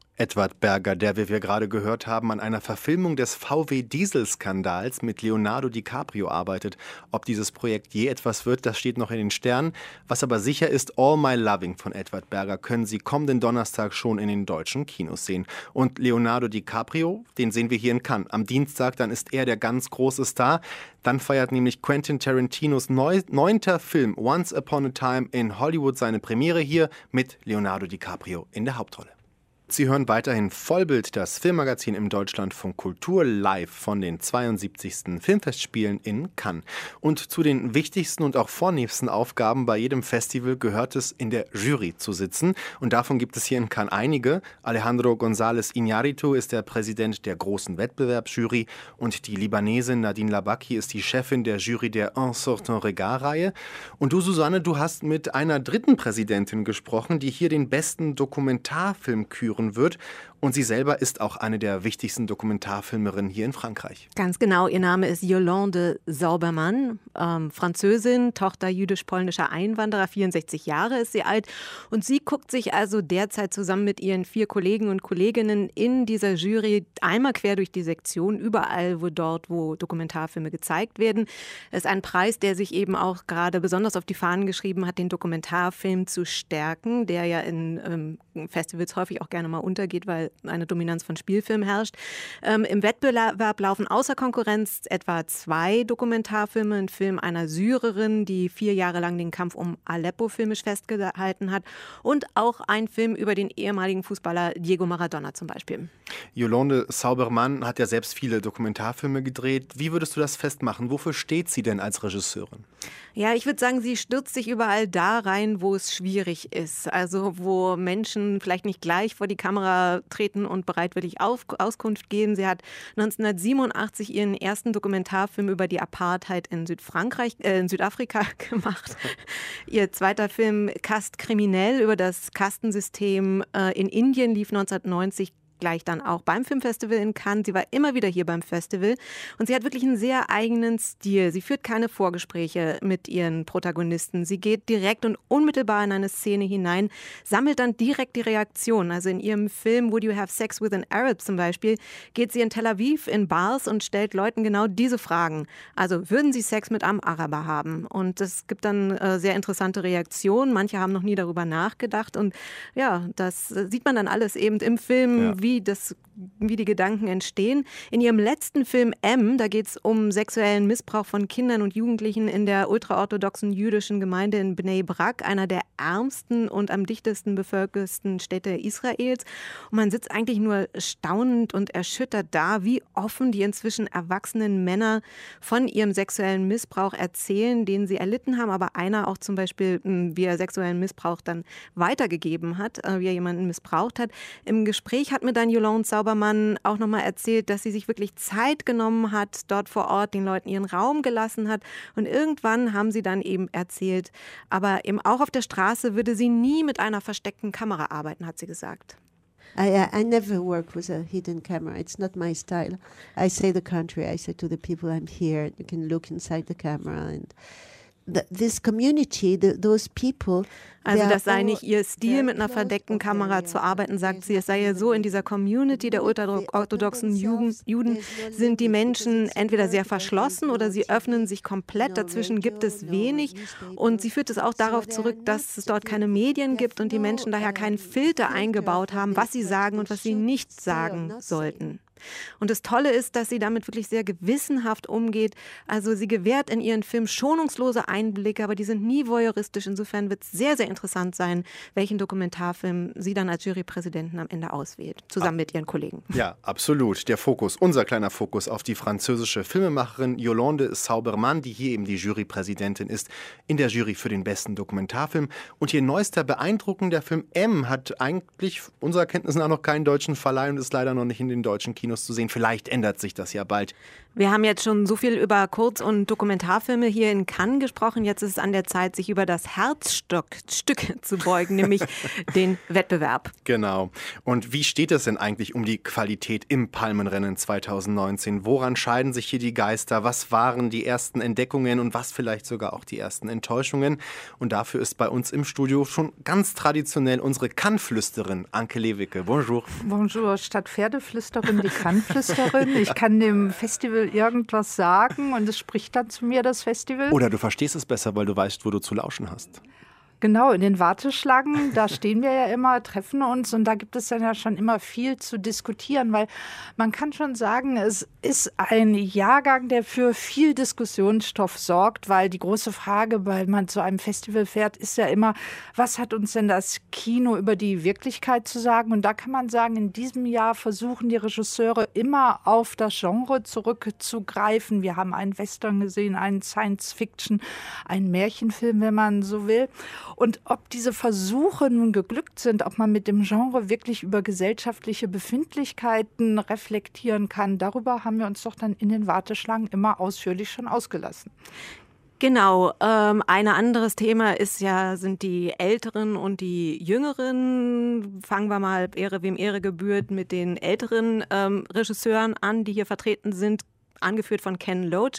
Edward Berger, der, wie wir gerade gehört haben, an einer Verfilmung des VW-Diesel-Skandals mit Leonardo DiCaprio arbeitet. Ob dieses Projekt je etwas wird, das steht noch in den Sternen. Was aber sicher ist, All My Loving von Edward Berger können Sie kommenden Donnerstag schon in den deutschen Kinos sehen. Und Leonardo DiCaprio, den sehen wir hier in Cannes. Am Dienstag, dann ist er der ganz große Star. Dann feiert nämlich Quentin Tarantinos 9. Film Once Upon a Time in Hollywood seine Premiere hier mit Leonardo DiCaprio in der Hauptrolle. Sie hören weiterhin Vollbild, das Filmmagazin im Deutschlandfunk Kultur, live von den 72. Filmfestspielen in Cannes. Und zu den wichtigsten und auch vornehmsten Aufgaben bei jedem Festival gehört es, in der Jury zu sitzen. Und davon gibt es hier in Cannes einige. Alejandro González Iñárritu ist der Präsident der großen Wettbewerbsjury und die Libanesin Nadine Labaki ist die Chefin der Jury der Un Certain Regard-Reihe. Und du, Susanne, du hast mit einer dritten Präsidentin gesprochen, die hier den besten Dokumentarfilm küren wird. Und sie selber ist auch eine der wichtigsten Dokumentarfilmerinnen hier in Frankreich. Ganz genau, ihr Name ist Yolande Saubermann, Französin, Tochter jüdisch-polnischer Einwanderer, 64 Jahre ist sie alt. Und sie guckt sich also derzeit zusammen mit ihren 4 Kollegen und Kolleginnen in dieser Jury einmal quer durch die Sektion, überall, wo Dokumentarfilme gezeigt werden. Es ist ein Preis, der sich eben auch gerade besonders auf die Fahnen geschrieben hat, den Dokumentarfilm zu stärken, der ja in Festivals häufig auch gerne mal untergeht, weil eine Dominanz von Spielfilmen herrscht. Im Wettbewerb laufen außer Konkurrenz etwa 2 Dokumentarfilme. Ein Film einer Syrerin, die 4 Jahre lang den Kampf um Aleppo filmisch festgehalten hat. Und auch ein Film über den ehemaligen Fußballer Diego Maradona zum Beispiel. Yolande Saubermann hat ja selbst viele Dokumentarfilme gedreht. Wie würdest du das festmachen? Wofür steht sie denn als Regisseurin? Ja, ich würde sagen, sie stürzt sich überall da rein, wo es schwierig ist. Also wo Menschen vielleicht nicht gleich vor die Kamera treten und bereitwillig Auskunft geben. Sie hat 1987 ihren ersten Dokumentarfilm über die Apartheid in Südafrika gemacht. Ihr zweiter Film Caste Criminel über das Kastensystem in Indien lief 1990 gleich dann auch beim Filmfestival in Cannes. Sie war immer wieder hier beim Festival und sie hat wirklich einen sehr eigenen Stil. Sie führt keine Vorgespräche mit ihren Protagonisten. Sie geht direkt und unmittelbar in eine Szene hinein, sammelt dann direkt die Reaktion. Also in ihrem Film Would You Have Sex with an Arab zum Beispiel geht sie in Tel Aviv in Bars und stellt Leuten genau diese Fragen. Also würden sie Sex mit einem Araber haben? Und es gibt dann sehr interessante Reaktionen. Manche haben noch nie darüber nachgedacht und ja, das sieht man dann alles eben im Film, ja, wie die Gedanken entstehen. In ihrem letzten Film M, da geht es um sexuellen Missbrauch von Kindern und Jugendlichen in der ultraorthodoxen jüdischen Gemeinde in Bnei Brak, einer der ärmsten und am dichtesten bevölkerten Städte Israels. Und man sitzt eigentlich nur staunend und erschüttert da, wie offen die inzwischen erwachsenen Männer von ihrem sexuellen Missbrauch erzählen, den sie erlitten haben, aber einer auch zum Beispiel, wie er sexuellen Missbrauch dann weitergegeben hat, wie er jemanden missbraucht hat. Im Gespräch hat mir dann Yolande Saubermann auch nochmal erzählt, dass sie sich wirklich Zeit genommen hat, dort vor Ort den Leuten ihren Raum gelassen hat. Und irgendwann haben sie dann eben erzählt, aber eben auch auf der Straße würde sie nie mit einer versteckten Kamera arbeiten, hat sie gesagt. I never work with a hidden camera. It's not my style. I say the contrary. I say to the people, I'm here. You can look inside the camera and this community, those people. Also das sei nicht ihr Stil, mit einer verdeckten Kamera zu arbeiten, sagt sie. Es sei ja so, in dieser Community der ultraorthodoxen Juden sind die Menschen entweder sehr verschlossen oder sie öffnen sich komplett. Dazwischen gibt es wenig. Und sie führt es auch darauf zurück, dass es dort keine Medien gibt und die Menschen daher keinen Filter eingebaut haben, was sie sagen und was sie nicht sagen sollten. Und das Tolle ist, dass sie damit wirklich sehr gewissenhaft umgeht. Also sie gewährt in ihren Film schonungslose Einblicke, aber die sind nie voyeuristisch. Insofern wird es sehr, sehr interessant sein, welchen Dokumentarfilm sie dann als Jurypräsidentin am Ende auswählt, zusammen mit ihren Kollegen. Ja, absolut. Der Fokus, unser kleiner Fokus auf die französische Filmemacherin Yolande Saubermann, die hier eben die Jurypräsidentin ist, in der Jury für den besten Dokumentarfilm. Und ihr neuester beeindruckender Film M hat eigentlich unserer Kenntnis nach noch keinen deutschen Verleih und ist leider noch nicht in den deutschen Kinos Kinos zu sehen. Vielleicht ändert sich das ja bald. Wir haben jetzt schon so viel über Kurz- und Dokumentarfilme hier in Cannes gesprochen. Jetzt ist es an der Zeit, sich über das Herzstück zu beugen, nämlich den Wettbewerb. Genau. Und wie steht es denn eigentlich um die Qualität im Palmenrennen 2019? Woran scheiden sich hier die Geister? Was waren die ersten Entdeckungen und was vielleicht sogar auch die ersten Enttäuschungen? Und dafür ist bei uns im Studio schon ganz traditionell unsere Cannes-Flüsterin Anke Lewicke. Bonjour. Bonjour, statt Pferdeflüsterin die Cannes-Flüsterin. Ich kann dem Festival irgendwas sagen und es spricht dann zu mir, das Festival. Oder du verstehst es besser, weil du weißt, wo du zu lauschen hast. Genau, in den Warteschlangen, da stehen wir ja immer, treffen uns und da gibt es dann ja schon immer viel zu diskutieren, weil man kann schon sagen, es ist ein Jahrgang, der für viel Diskussionsstoff sorgt, weil die große Frage, weil man zu einem Festival fährt, ist ja immer, was hat uns denn das Kino über die Wirklichkeit zu sagen? Und da kann man sagen, in diesem Jahr versuchen die Regisseure immer auf das Genre zurückzugreifen. Wir haben einen Western gesehen, einen Science-Fiction, einen Märchenfilm, wenn man so will. Und ob diese Versuche nun geglückt sind, ob man mit dem Genre wirklich über gesellschaftliche Befindlichkeiten reflektieren kann, darüber haben wir uns doch dann in den Warteschlangen immer ausführlich schon ausgelassen. Genau, ein anderes Thema sind die Älteren und die Jüngeren. Fangen wir mal, Ehre wem Ehre gebührt, mit den älteren Regisseuren an, die hier vertreten sind. Angeführt von Ken Loach.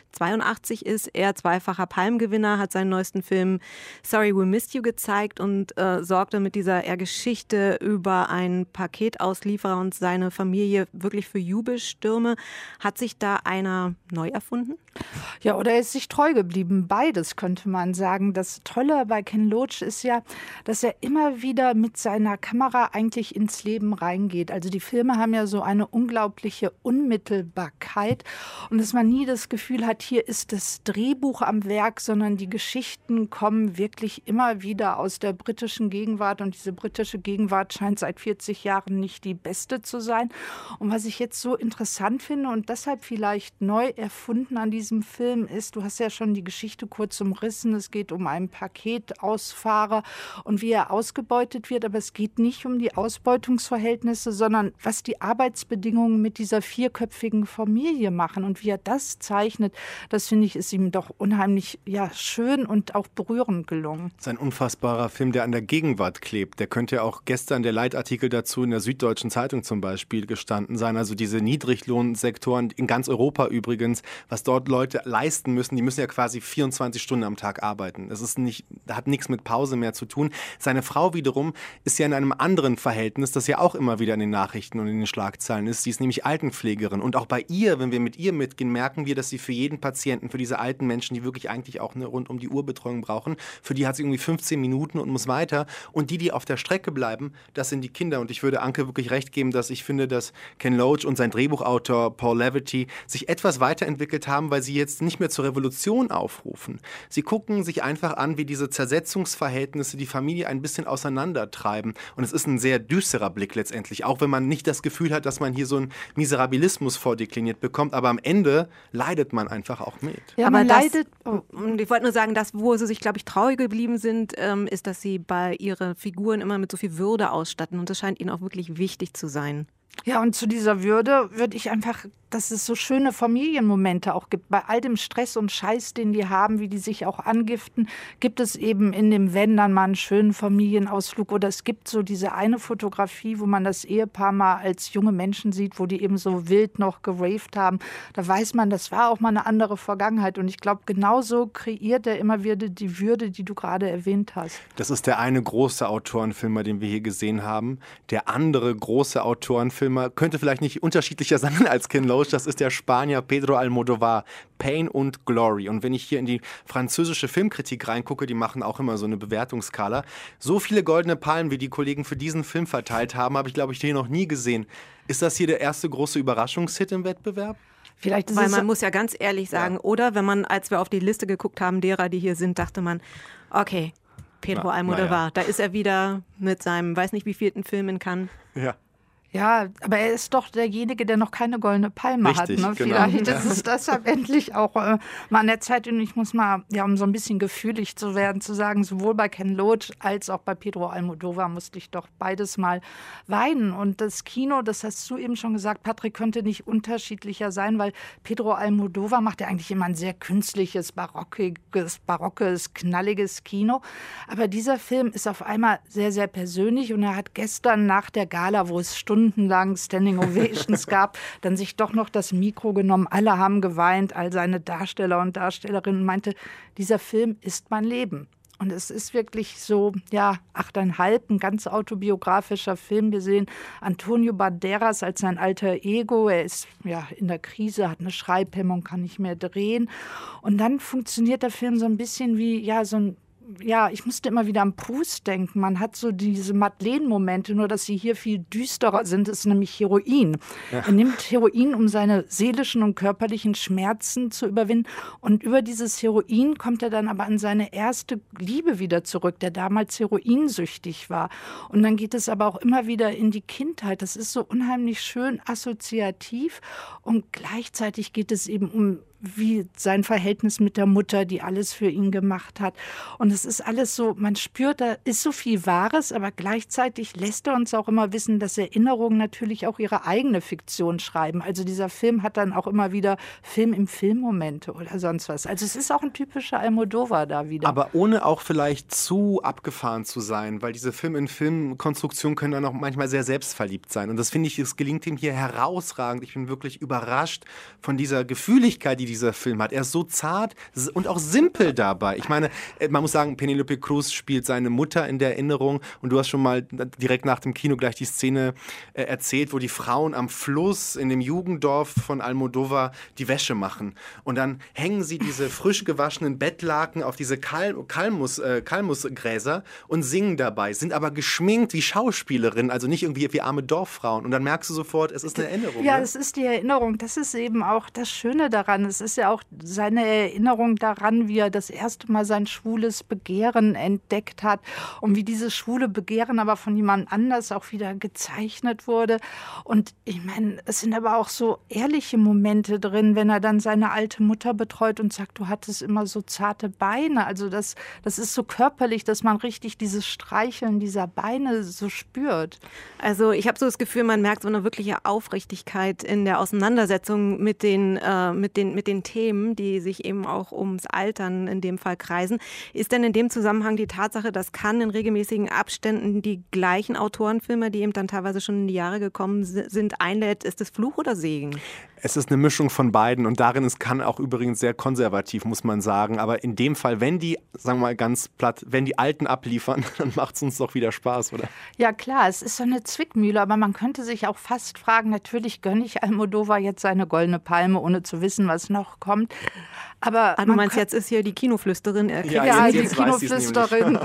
82 ist er, zweifacher Palmgewinner, hat seinen neuesten Film Sorry We Missed You gezeigt und sorgte mit dieser Geschichte über einen Paketauslieferer und seine Familie wirklich für Jubelstürme. Hat sich da einer neu erfunden? Ja, oder er ist sich treu geblieben. Beides könnte man sagen. Das Tolle bei Ken Loach ist ja, dass er immer wieder mit seiner Kamera eigentlich ins Leben reingeht. Also die Filme haben ja so eine unglaubliche Unmittelbarkeit und dass man nie das Gefühl hat, hier ist das Drehbuch am Werk, sondern die Geschichten kommen wirklich immer wieder aus der britischen Gegenwart und diese britische Gegenwart scheint seit 40 Jahren nicht die beste zu sein. Und was ich jetzt so interessant finde und deshalb vielleicht neu erfunden an diesem Film ist, du hast ja schon die Geschichte kurz umrissen, es geht um einen Paketausfahrer und wie er ausgebeutet wird, aber es geht nicht um die Ausbeutungsverhältnisse, sondern was die Arbeitsbedingungen mit dieser vierköpfigen Familie machen und wie er das zeichnet, das finde ich, ist ihm doch unheimlich schön und auch berührend gelungen. Das ist ein unfassbarer Film, der an der Gegenwart klebt. Der könnte ja auch gestern der Leitartikel dazu in der Süddeutschen Zeitung zum Beispiel gestanden sein. Also diese Niedriglohnsektoren in ganz Europa übrigens, was dort Leute leisten müssen, die müssen ja quasi 24 Stunden am Tag arbeiten. Das ist nicht, hat nichts mit Pause mehr zu tun. Seine Frau wiederum ist ja in einem anderen Verhältnis, das ja auch immer wieder in den Nachrichten und in den Schlagzeilen ist. Sie ist nämlich Altenpflegerin. Und auch bei ihr, wenn wir mit ihr mitgehen, merken wir, dass sie für jeden Patienten, für diese alten Menschen, die wirklich eigentlich auch eine rund um die Uhr Betreuung brauchen, für die hat sie irgendwie 15 Minuten und muss weiter. Und die auf der Strecke bleiben, das sind die Kinder. Und ich würde Anke wirklich recht geben, dass ich finde, dass Ken Loach und sein Drehbuchautor Paul Levity sich etwas weiterentwickelt haben, weil sie jetzt nicht mehr zur Revolution aufrufen. Sie gucken sich einfach an, wie diese Zersetzungsverhältnisse die Familie ein bisschen auseinandertreiben. Und es ist ein sehr düsterer Blick letztendlich, auch wenn man nicht das Gefühl hat, dass man hier so einen Miserabilismus vordekliniert bekommt. Aber am Ende leidet man einfach auch mit. Ja, aber man leidet. Ich wollte nur sagen, das, wo sie sich, glaube ich, treu geblieben sind, ist, dass sie bei ihren Figuren immer mit so viel Würde ausstatten. Und das scheint ihnen auch wirklich wichtig zu sein. Ja, und zu dieser Würde würde ich einfach, dass es so schöne Familienmomente auch gibt. Bei all dem Stress und Scheiß, den die haben, wie die sich auch angiften, gibt es eben in dem Wenn dann mal einen schönen Familienausflug. Oder es gibt so diese eine Fotografie, wo man das Ehepaar mal als junge Menschen sieht, wo die eben so wild noch geraved haben. Da weiß man, das war auch mal eine andere Vergangenheit. Und ich glaube, genauso kreiert er immer wieder die Würde, die du gerade erwähnt hast. Das ist der eine große Autorenfilmer, den wir hier gesehen haben. Der andere große Autorenfilmer könnte vielleicht nicht unterschiedlicher sein als Ken Loach. Das ist der Spanier Pedro Almodóvar, Pain und Glory. Und wenn ich hier in die französische Filmkritik reingucke, die machen auch immer so eine Bewertungsskala. So viele goldene Palmen, wie die Kollegen für diesen Film verteilt haben, habe ich, glaube ich, hier noch nie gesehen. Ist das hier der erste große Überraschungshit im Wettbewerb? Vielleicht ist Weil man muss ja ganz ehrlich sagen, oder wenn man, als wir auf die Liste geguckt haben, derer, die hier sind, dachte man, okay, Pedro Almodóvar, da ist er wieder mit seinem, weiß nicht wievielten Film in Cannes. Ja. Ja, aber er ist doch derjenige, der noch keine goldene Palme Richtig, hat. Ne? genau. Vielleicht ist es deshalb endlich auch mal an der Zeit. Und ich muss mal, um so ein bisschen gefühlig zu werden, zu sagen, sowohl bei Ken Loach als auch bei Pedro Almodóvar musste ich doch beides mal weinen. Und das Kino, das hast du eben schon gesagt, Patrick, könnte nicht unterschiedlicher sein, weil Pedro Almodóvar macht ja eigentlich immer ein sehr künstliches, barockes, knalliges Kino. Aber dieser Film ist auf einmal sehr, sehr persönlich und er hat gestern nach der Gala, wo es stundenlang Standing Ovations gab, dann sich doch noch das Mikro genommen. Alle haben geweint, all seine Darsteller und Darstellerinnen, meinte, dieser Film ist mein Leben. Und es ist wirklich so, 8,5, ein ganz autobiografischer Film. Wir sehen Antonio Banderas als sein alter Ego. Er ist in der Krise, hat eine Schreibhemmung, kann nicht mehr drehen. Und dann funktioniert der Film so ein bisschen wie ich musste immer wieder an Proust denken. Man hat so diese Madeleine-Momente, nur dass sie hier viel düsterer sind, ist nämlich Heroin. Ja. Er nimmt Heroin, um seine seelischen und körperlichen Schmerzen zu überwinden. Und über dieses Heroin kommt er dann aber an seine erste Liebe wieder zurück, der damals heroinsüchtig war. Und dann geht es aber auch immer wieder in die Kindheit. Das ist so unheimlich schön assoziativ. Und gleichzeitig geht es eben um wie sein Verhältnis mit der Mutter, die alles für ihn gemacht hat. Und es ist alles so, man spürt, da ist so viel Wahres, aber gleichzeitig lässt er uns auch immer wissen, dass Erinnerungen natürlich auch ihre eigene Fiktion schreiben. Also dieser Film hat dann auch immer wieder Film-im-Film-Momente oder sonst was. Also es ist auch ein typischer Almodóvar da wieder. Aber ohne auch vielleicht zu abgefahren zu sein, weil diese Film-in-Film-Konstruktionen können dann auch manchmal sehr selbstverliebt sein. Und das finde ich, es gelingt ihm hier herausragend. Ich bin wirklich überrascht von dieser Gefühligkeit, die dieser Film hat. Er ist so zart und auch simpel dabei. Ich meine, man muss sagen, Penélope Cruz spielt seine Mutter in der Erinnerung und du hast schon mal direkt nach dem Kino gleich die Szene erzählt, wo die Frauen am Fluss in dem Jugenddorf von Almodóvar die Wäsche machen. Und dann hängen sie diese frisch gewaschenen Bettlaken auf diese Kalmusgräser und singen dabei, sind aber geschminkt wie Schauspielerinnen, also nicht irgendwie wie arme Dorffrauen. Und dann merkst du sofort, es ist eine Erinnerung. Ja, es ist die Erinnerung. Das ist eben auch das Schöne daran. Es ist ja auch seine Erinnerung daran, wie er das erste Mal sein schwules Begehren entdeckt hat und wie dieses schwule Begehren aber von jemand anders auch wieder gezeichnet wurde. Und ich meine, es sind aber auch so ehrliche Momente drin, wenn er dann seine alte Mutter betreut und sagt, du hattest immer so zarte Beine. Also das ist so körperlich, dass man richtig dieses Streicheln dieser Beine so spürt. Also ich habe so das Gefühl, man merkt so eine wirkliche Aufrichtigkeit in der Auseinandersetzung mit den Themen, die sich eben auch ums Altern in dem Fall kreisen. Ist denn in dem Zusammenhang die Tatsache, dass Cannes in regelmäßigen Abständen die gleichen Autorenfilme, die eben dann teilweise schon in die Jahre gekommen sind, einlädt, ist das Fluch oder Segen? Es ist eine Mischung von beiden und darin ist Cannes auch übrigens sehr konservativ, muss man sagen. Aber in dem Fall, wenn die, sagen wir mal ganz platt, wenn die Alten abliefern, dann macht es uns doch wieder Spaß, oder? Ja klar, es ist so eine Zwickmühle, aber man könnte sich auch fast fragen, natürlich gönne ich Almodóvar jetzt seine goldene Palme, ohne zu wissen, was noch kommt. Aber du meinst, jetzt ist hier die Kinoflüsterin. Ja, die Kinoflüsterin.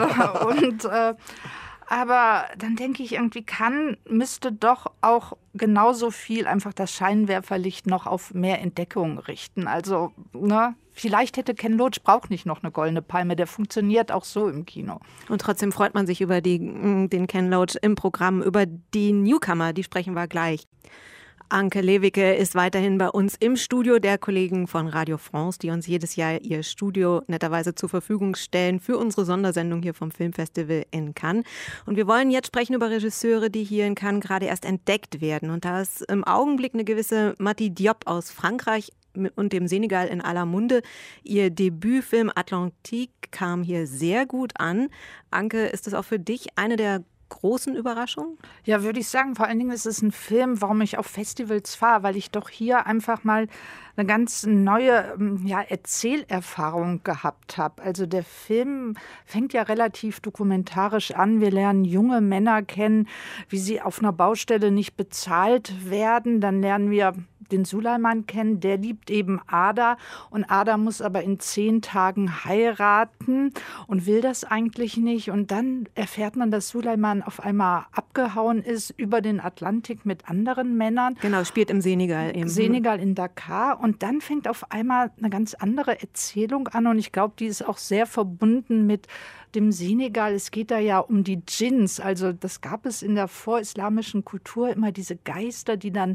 Aber dann denke ich irgendwie, Cannes müsste doch auch genauso viel einfach das Scheinwerferlicht noch auf mehr Entdeckung richten. Also, vielleicht hätte Ken Loach braucht nicht noch eine goldene Palme, der funktioniert auch so im Kino. Und trotzdem freut man sich über den Ken Loach im Programm, über die Newcomer, die sprechen wir gleich. Anke Lewicke ist weiterhin bei uns im Studio der Kollegen von Radio France, die uns jedes Jahr ihr Studio netterweise zur Verfügung stellen für unsere Sondersendung hier vom Filmfestival in Cannes. Und wir wollen jetzt sprechen über Regisseure, die hier in Cannes gerade erst entdeckt werden. Und da ist im Augenblick eine gewisse Mati Diop aus Frankreich und dem Senegal in aller Munde. Ihr Debütfilm Atlantique kam hier sehr gut an. Anke, ist das auch für dich eine der großen Überraschung? Ja, würde ich sagen. Vor allen Dingen ist es ein Film, warum ich auf Festivals fahre, weil ich doch hier einfach mal eine ganz neue Erzählerfahrung gehabt habe. Also der Film fängt ja relativ dokumentarisch an. Wir lernen junge Männer kennen, wie sie auf einer Baustelle nicht bezahlt werden. Dann lernen wir den Suleiman kennen, der liebt eben Ada und Ada muss aber in 10 Tagen heiraten und will das eigentlich nicht. Und dann erfährt man, dass Suleiman auf einmal abgehauen ist über den Atlantik mit anderen Männern. Genau, spielt im Senegal eben. Senegal in Dakar. Und dann fängt auf einmal eine ganz andere Erzählung an und ich glaube, die ist auch sehr verbunden mit dem Senegal. Es geht da ja um die Djinns. Also das gab es in der vorislamischen Kultur immer diese Geister, die dann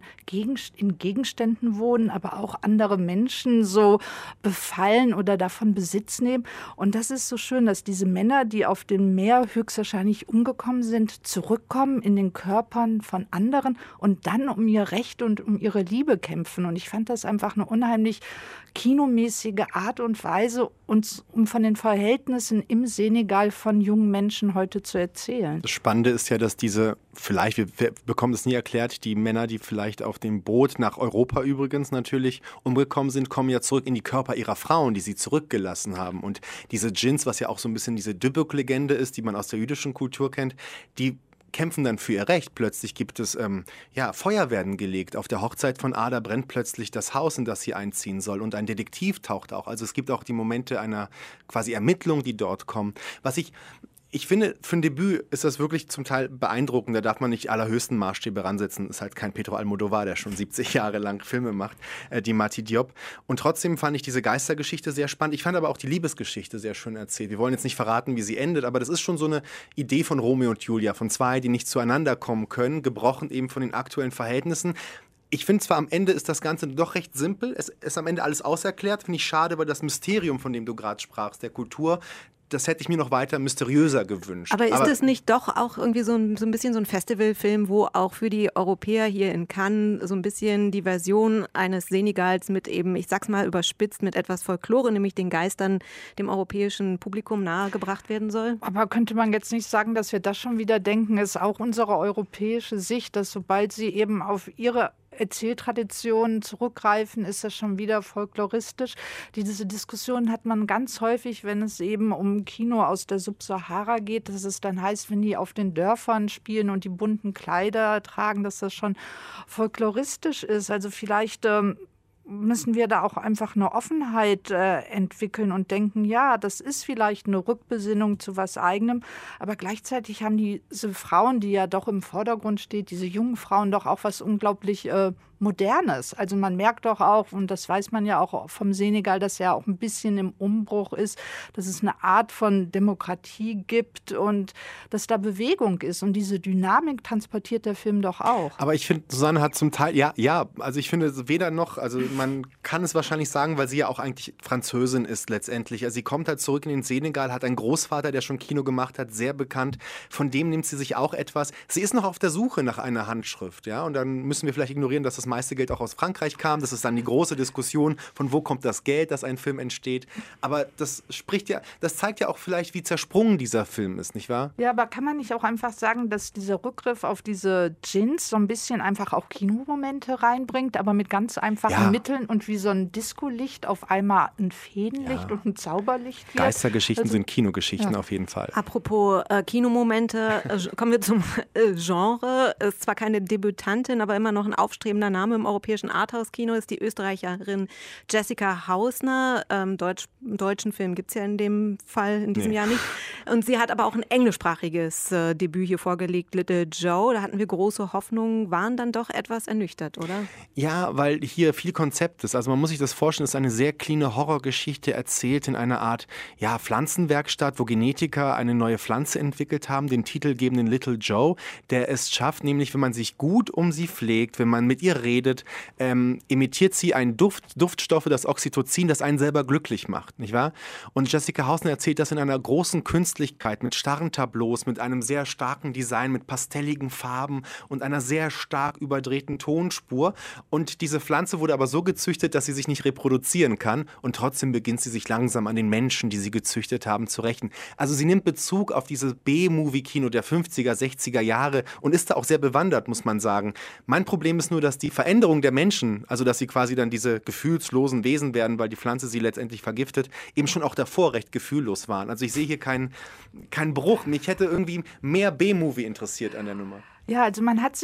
in Gegenständen wohnen, aber auch andere Menschen so befallen oder davon Besitz nehmen. Und das ist so schön, dass diese Männer, die auf dem Meer höchstwahrscheinlich umgekommen sind, zurückkommen in den Körpern von anderen und dann um ihr Recht und um ihre Liebe kämpfen. Und ich fand das einfach eine unheimlich kinomäßige Art und Weise, uns um von den Verhältnissen im Senegal von jungen Menschen heute zu erzählen. Das Spannende ist ja, dass wir bekommen es nie erklärt, die Männer, die vielleicht auf dem Boot nach Europa übrigens natürlich umgekommen sind, kommen ja zurück in die Körper ihrer Frauen, die sie zurückgelassen haben. Und diese Djinns, was ja auch so ein bisschen diese Dybbuk-Legende ist, die man aus der jüdischen Kultur kennt, die kämpfen dann für ihr Recht. Plötzlich gibt es, Feuer werden gelegt. Auf der Hochzeit von Ada brennt plötzlich das Haus, in das sie einziehen soll. Und ein Detektiv taucht auch. Also es gibt auch die Momente einer quasi Ermittlung, die dort kommen. Was ich finde, für ein Debüt ist das wirklich zum Teil beeindruckend. Da darf man nicht allerhöchsten Maßstäbe ransetzen. Ist halt kein Pedro Almodovar, der schon 70 Jahre lang Filme macht, die Mati Diop. Und trotzdem fand ich diese Geistergeschichte sehr spannend. Ich fand aber auch die Liebesgeschichte sehr schön erzählt. Wir wollen jetzt nicht verraten, wie sie endet, aber das ist schon so eine Idee von Romeo und Julia, von zwei, die nicht zueinander kommen können, gebrochen eben von den aktuellen Verhältnissen. Ich finde zwar, am Ende ist das Ganze doch recht simpel. Es ist am Ende alles auserklärt. Finde ich schade, weil das Mysterium, von dem du gerade sprachst, der Kultur, das hätte ich mir noch weiter mysteriöser gewünscht. Aber ist es nicht doch auch irgendwie so ein bisschen so ein Festivalfilm, wo auch für die Europäer hier in Cannes so ein bisschen die Version eines Senegals mit eben, ich sag's mal überspitzt, mit etwas Folklore, nämlich den Geistern dem europäischen Publikum nahegebracht werden soll? Aber könnte man jetzt nicht sagen, dass wir das schon wieder denken, ist auch unsere europäische Sicht, dass sobald sie eben auf ihre Erzähltraditionen zurückgreifen, ist das schon wieder folkloristisch. Diese Diskussion hat man ganz häufig, wenn es eben um Kino aus der Subsahara geht, dass es dann heißt, wenn die auf den Dörfern spielen und die bunten Kleider tragen, dass das schon folkloristisch ist. Also vielleicht müssen wir da auch einfach eine Offenheit entwickeln und denken, ja, das ist vielleicht eine Rückbesinnung zu was Eigenem, aber gleichzeitig haben diese Frauen, die ja doch im Vordergrund steht, diese jungen Frauen doch auch was unglaublich Modernes. Also man merkt doch auch, und das weiß man ja auch vom Senegal, dass er auch ein bisschen im Umbruch ist, dass es eine Art von Demokratie gibt und dass da Bewegung ist. Und diese Dynamik transportiert der Film doch auch. Aber ich finde, Susanne hat zum Teil, also ich finde weder noch, also man kann es wahrscheinlich sagen, weil sie ja auch eigentlich Französin ist letztendlich. Also sie kommt halt zurück in den Senegal, hat einen Großvater, der schon Kino gemacht hat, sehr bekannt. Von dem nimmt sie sich auch etwas. Sie ist noch auf der Suche nach einer Handschrift, ja, und dann müssen wir vielleicht ignorieren, dass das meiste Geld auch aus Frankreich kam. Das ist dann die große Diskussion, von wo kommt das Geld, dass ein Film entsteht. Aber das zeigt ja auch vielleicht, wie zersprungen dieser Film ist, nicht wahr? Ja, aber kann man nicht auch einfach sagen, dass dieser Rückgriff auf diese Djinns so ein bisschen einfach auch Kinomomente reinbringt, aber mit ganz einfachen Mitteln und wie so ein Discolicht auf einmal ein Fädenlicht und ein Zauberlicht wird? Geistergeschichten sind Kinogeschichten auf jeden Fall. Apropos Kinomomente, kommen wir zum Genre. Ist zwar keine Debütantin, aber immer noch ein aufstrebender Name im europäischen Arthouse-Kino, ist die Österreicherin Jessica Hausner. Deutschen Film gibt es ja in dem Fall in diesem Jahr nicht. Und sie hat aber auch ein englischsprachiges Debüt hier vorgelegt, Little Joe. Da hatten wir große Hoffnungen, waren dann doch etwas ernüchtert, oder? Ja, weil hier viel Konzept ist. Also man muss sich das vorstellen, es ist eine sehr cleane Horrorgeschichte, erzählt in einer Art Pflanzenwerkstatt, wo Genetiker eine neue Pflanze entwickelt haben, den titelgebenden Little Joe, der es schafft, nämlich wenn man sich gut um sie pflegt, wenn man mit ihr redet, emittiert sie einen Duftstoffe, das Oxytocin, das einen selber glücklich macht, nicht wahr? Und Jessica Hausner erzählt das in einer großen Künstlichkeit, mit starren Tableaus, mit einem sehr starken Design, mit pastelligen Farben und einer sehr stark überdrehten Tonspur. Und diese Pflanze wurde aber so gezüchtet, dass sie sich nicht reproduzieren kann und trotzdem beginnt sie sich langsam an den Menschen, die sie gezüchtet haben, zu rächen. Also sie nimmt Bezug auf dieses B-Movie-Kino der 50er, 60er Jahre und ist da auch sehr bewandert, muss man sagen. Mein Problem ist nur, dass die Veränderung der Menschen, also dass sie quasi dann diese gefühlslosen Wesen werden, weil die Pflanze sie letztendlich vergiftet, eben schon auch davor recht gefühllos waren. Also ich sehe hier keinen Bruch. Mich hätte irgendwie mehr B-Movie interessiert an der Nummer. Ja, also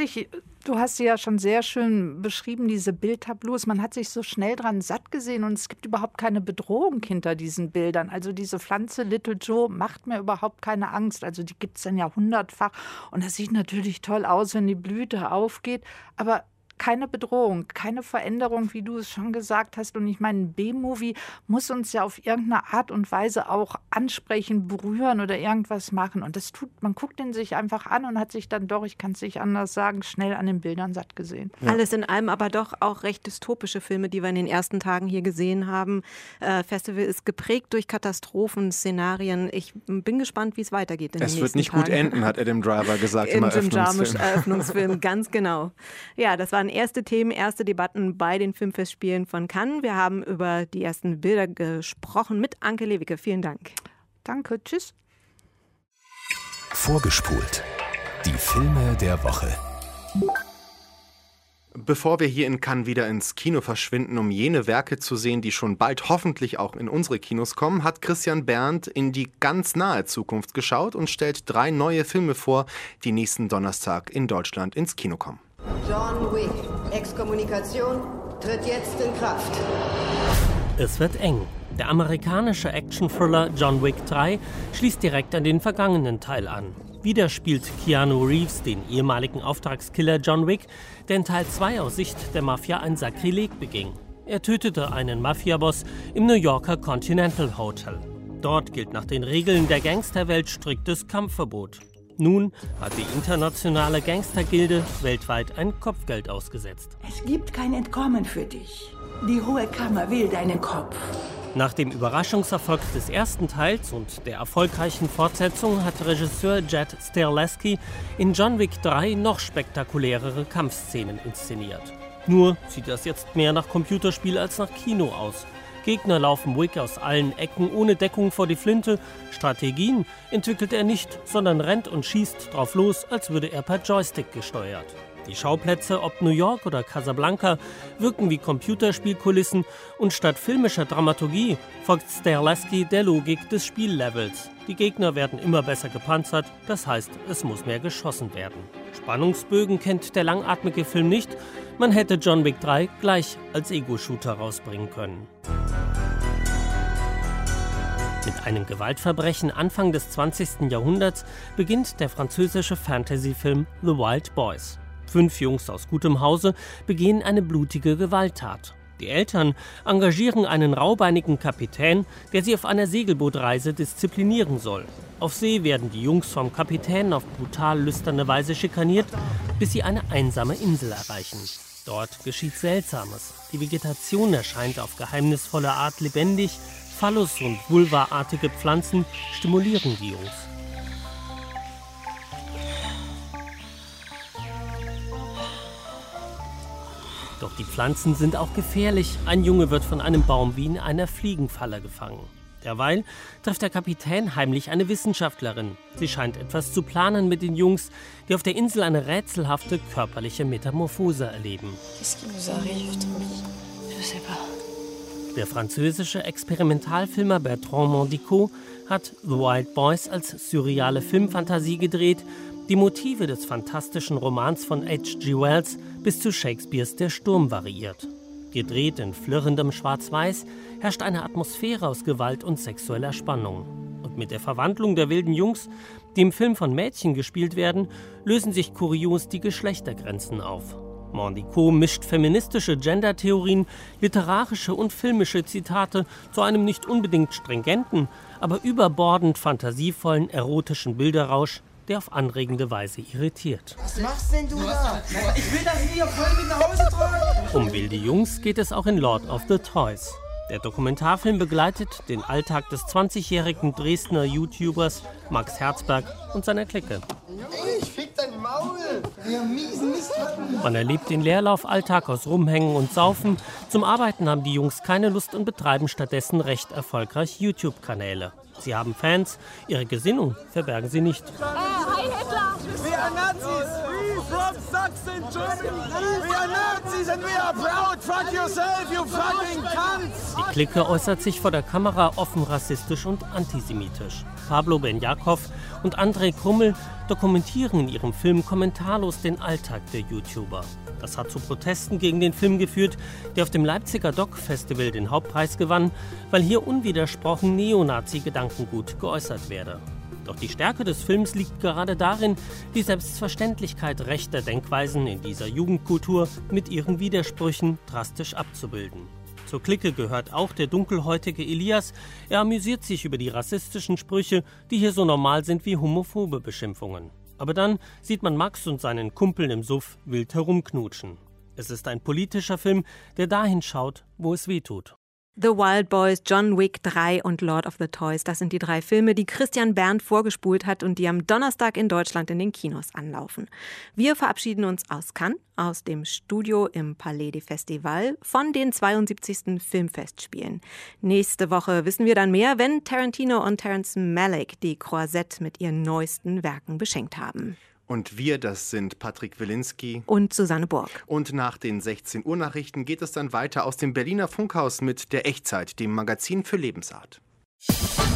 du hast sie ja schon sehr schön beschrieben, diese Bildtableaus, man hat sich so schnell dran satt gesehen und es gibt überhaupt keine Bedrohung hinter diesen Bildern. Also diese Pflanze Little Joe macht mir überhaupt keine Angst. Also die gibt es dann ja hundertfach und das sieht natürlich toll aus, wenn die Blüte aufgeht, aber keine Bedrohung, keine Veränderung, wie du es schon gesagt hast. Und ich meine, ein B-Movie muss uns ja auf irgendeine Art und Weise auch ansprechen, berühren oder irgendwas machen. Und man guckt ihn sich einfach an und hat sich dann doch, ich kann es nicht anders sagen, schnell an den Bildern satt gesehen. Ja. Alles in allem aber doch auch recht dystopische Filme, die wir in den ersten Tagen hier gesehen haben. Festival ist geprägt durch Katastrophenszenarien. Ich bin gespannt, wie es weitergeht in den nächsten Tagen. Es wird nicht gut enden, hat Adam Driver gesagt im Eröffnungsfilm. Ganz genau. Ja, das waren erste Themen, erste Debatten bei den Filmfestspielen von Cannes. Wir haben über die ersten Bilder gesprochen mit Anke Lewicke. Vielen Dank. Danke, tschüss. Vorgespult. Die Filme der Woche. Bevor wir hier in Cannes wieder ins Kino verschwinden, um jene Werke zu sehen, die schon bald hoffentlich auch in unsere Kinos kommen, hat Christian Berndt in die ganz nahe Zukunft geschaut und stellt 3 neue Filme vor, die nächsten Donnerstag in Deutschland ins Kino kommen. John Wick, Exkommunikation, tritt jetzt in Kraft. Es wird eng. Der amerikanische Action-Thriller John Wick 3 schließt direkt an den vergangenen Teil an. Wieder spielt Keanu Reeves den ehemaligen Auftragskiller John Wick, der in Teil 2 aus Sicht der Mafia ein Sakrileg beging. Er tötete einen Mafiaboss im New Yorker Continental Hotel. Dort gilt nach den Regeln der Gangsterwelt striktes Kampfverbot. Nun hat die internationale Gangstergilde weltweit ein Kopfgeld ausgesetzt. Es gibt kein Entkommen für dich. Die Hohe Kammer will deinen Kopf. Nach dem Überraschungserfolg des ersten Teils und der erfolgreichen Fortsetzung hat Regisseur Jed Sterlesky in John Wick 3 noch spektakulärere Kampfszenen inszeniert. Nur sieht das jetzt mehr nach Computerspiel als nach Kino aus. Gegner laufen Wick aus allen Ecken ohne Deckung vor die Flinte. Strategien entwickelt er nicht, sondern rennt und schießt drauf los, als würde er per Joystick gesteuert. Die Schauplätze, ob New York oder Casablanca, wirken wie Computerspielkulissen und statt filmischer Dramaturgie folgt Sterlesky der Logik des Spiellevels. Die Gegner werden immer besser gepanzert, das heißt, es muss mehr geschossen werden. Spannungsbögen kennt der langatmige Film nicht, man hätte John Wick 3 gleich als Ego-Shooter rausbringen können. Mit einem Gewaltverbrechen Anfang des 20. Jahrhunderts beginnt der französische Fantasy-Film The Wild Boys. 5 Jungs aus gutem Hause begehen eine blutige Gewalttat. Die Eltern engagieren einen raubeinigen Kapitän, der sie auf einer Segelbootreise disziplinieren soll. Auf See werden die Jungs vom Kapitän auf brutal lüsterne Weise schikaniert, bis sie eine einsame Insel erreichen. Dort geschieht Seltsames. Die Vegetation erscheint auf geheimnisvolle Art lebendig, Phallus- und Vulva-artige Pflanzen stimulieren die Jungs. Doch die Pflanzen sind auch gefährlich. Ein Junge wird von einem Baum wie in einer Fliegenfalle gefangen. Derweil trifft der Kapitän heimlich eine Wissenschaftlerin. Sie scheint etwas zu planen mit den Jungs, die auf der Insel eine rätselhafte körperliche Metamorphose erleben. Der französische Experimentalfilmer Bertrand Mandico hat The Wild Boys als surreale Filmfantasie gedreht, die Motive des fantastischen Romans von H.G. Wells bis zu Shakespeares Der Sturm variiert. Gedreht in flirrendem Schwarz-Weiß herrscht eine Atmosphäre aus Gewalt und sexueller Spannung. Und mit der Verwandlung der wilden Jungs, die im Film von Mädchen gespielt werden, lösen sich kurios die Geschlechtergrenzen auf. Mandico mischt feministische Gendertheorien, literarische und filmische Zitate zu einem nicht unbedingt stringenten, aber überbordend fantasievollen erotischen Bilderrausch, der auf anregende Weise irritiert. Was machst denn du da? Ich will das hier voll mit nach Hause tragen. Um wilde Jungs geht es auch in Lord of the Toys. Der Dokumentarfilm begleitet den Alltag des 20-jährigen Dresdner YouTubers Max Herzberg und seiner Clique. Ich fick dein Maul, ihr miesen Misthappen. Man erlebt den Leerlaufalltag aus Rumhängen und Saufen. Zum Arbeiten haben die Jungs keine Lust und betreiben stattdessen recht erfolgreich YouTube-Kanäle. Sie haben Fans, ihre Gesinnung verbergen sie nicht. Hi Hitler! We are Nazis! We from Sachsen, Germany! We are Nazis and we are proud! Fuck yourself, you fucking cunts! Die Clique äußert sich vor der Kamera offen rassistisch und antisemitisch. Pablo Benjakov und André Krummel dokumentieren in ihrem Film kommentarlos den Alltag der YouTuber. Das hat zu Protesten gegen den Film geführt, der auf dem Leipziger Doc-Festival den Hauptpreis gewann, weil hier unwidersprochen Neonazi-Gedankengut geäußert werde. Doch die Stärke des Films liegt gerade darin, die Selbstverständlichkeit rechter Denkweisen in dieser Jugendkultur mit ihren Widersprüchen drastisch abzubilden. Zur Clique gehört auch der dunkelhäutige Elias. Er amüsiert sich über die rassistischen Sprüche, die hier so normal sind wie homophobe Beschimpfungen. Aber dann sieht man Max und seinen Kumpeln im Suff wild herumknutschen. Es ist ein politischer Film, der dahin schaut, wo es weh tut. The Wild Boys, John Wick 3 und Lord of the Toys, das sind die 3 Filme, die Christian Berndt vorgespult hat und die am Donnerstag in Deutschland in den Kinos anlaufen. Wir verabschieden uns aus Cannes, aus dem Studio im Palais des Festivals, von den 72. Filmfestspielen. Nächste Woche wissen wir dann mehr, wenn Tarantino und Terrence Malick die Croisette mit ihren neuesten Werken beschenkt haben. Und wir, das sind Patrick Wilinski und Susanne Burg. Und nach den 16 Uhr Nachrichten geht es dann weiter aus dem Berliner Funkhaus mit der Echtzeit, dem Magazin für Lebensart.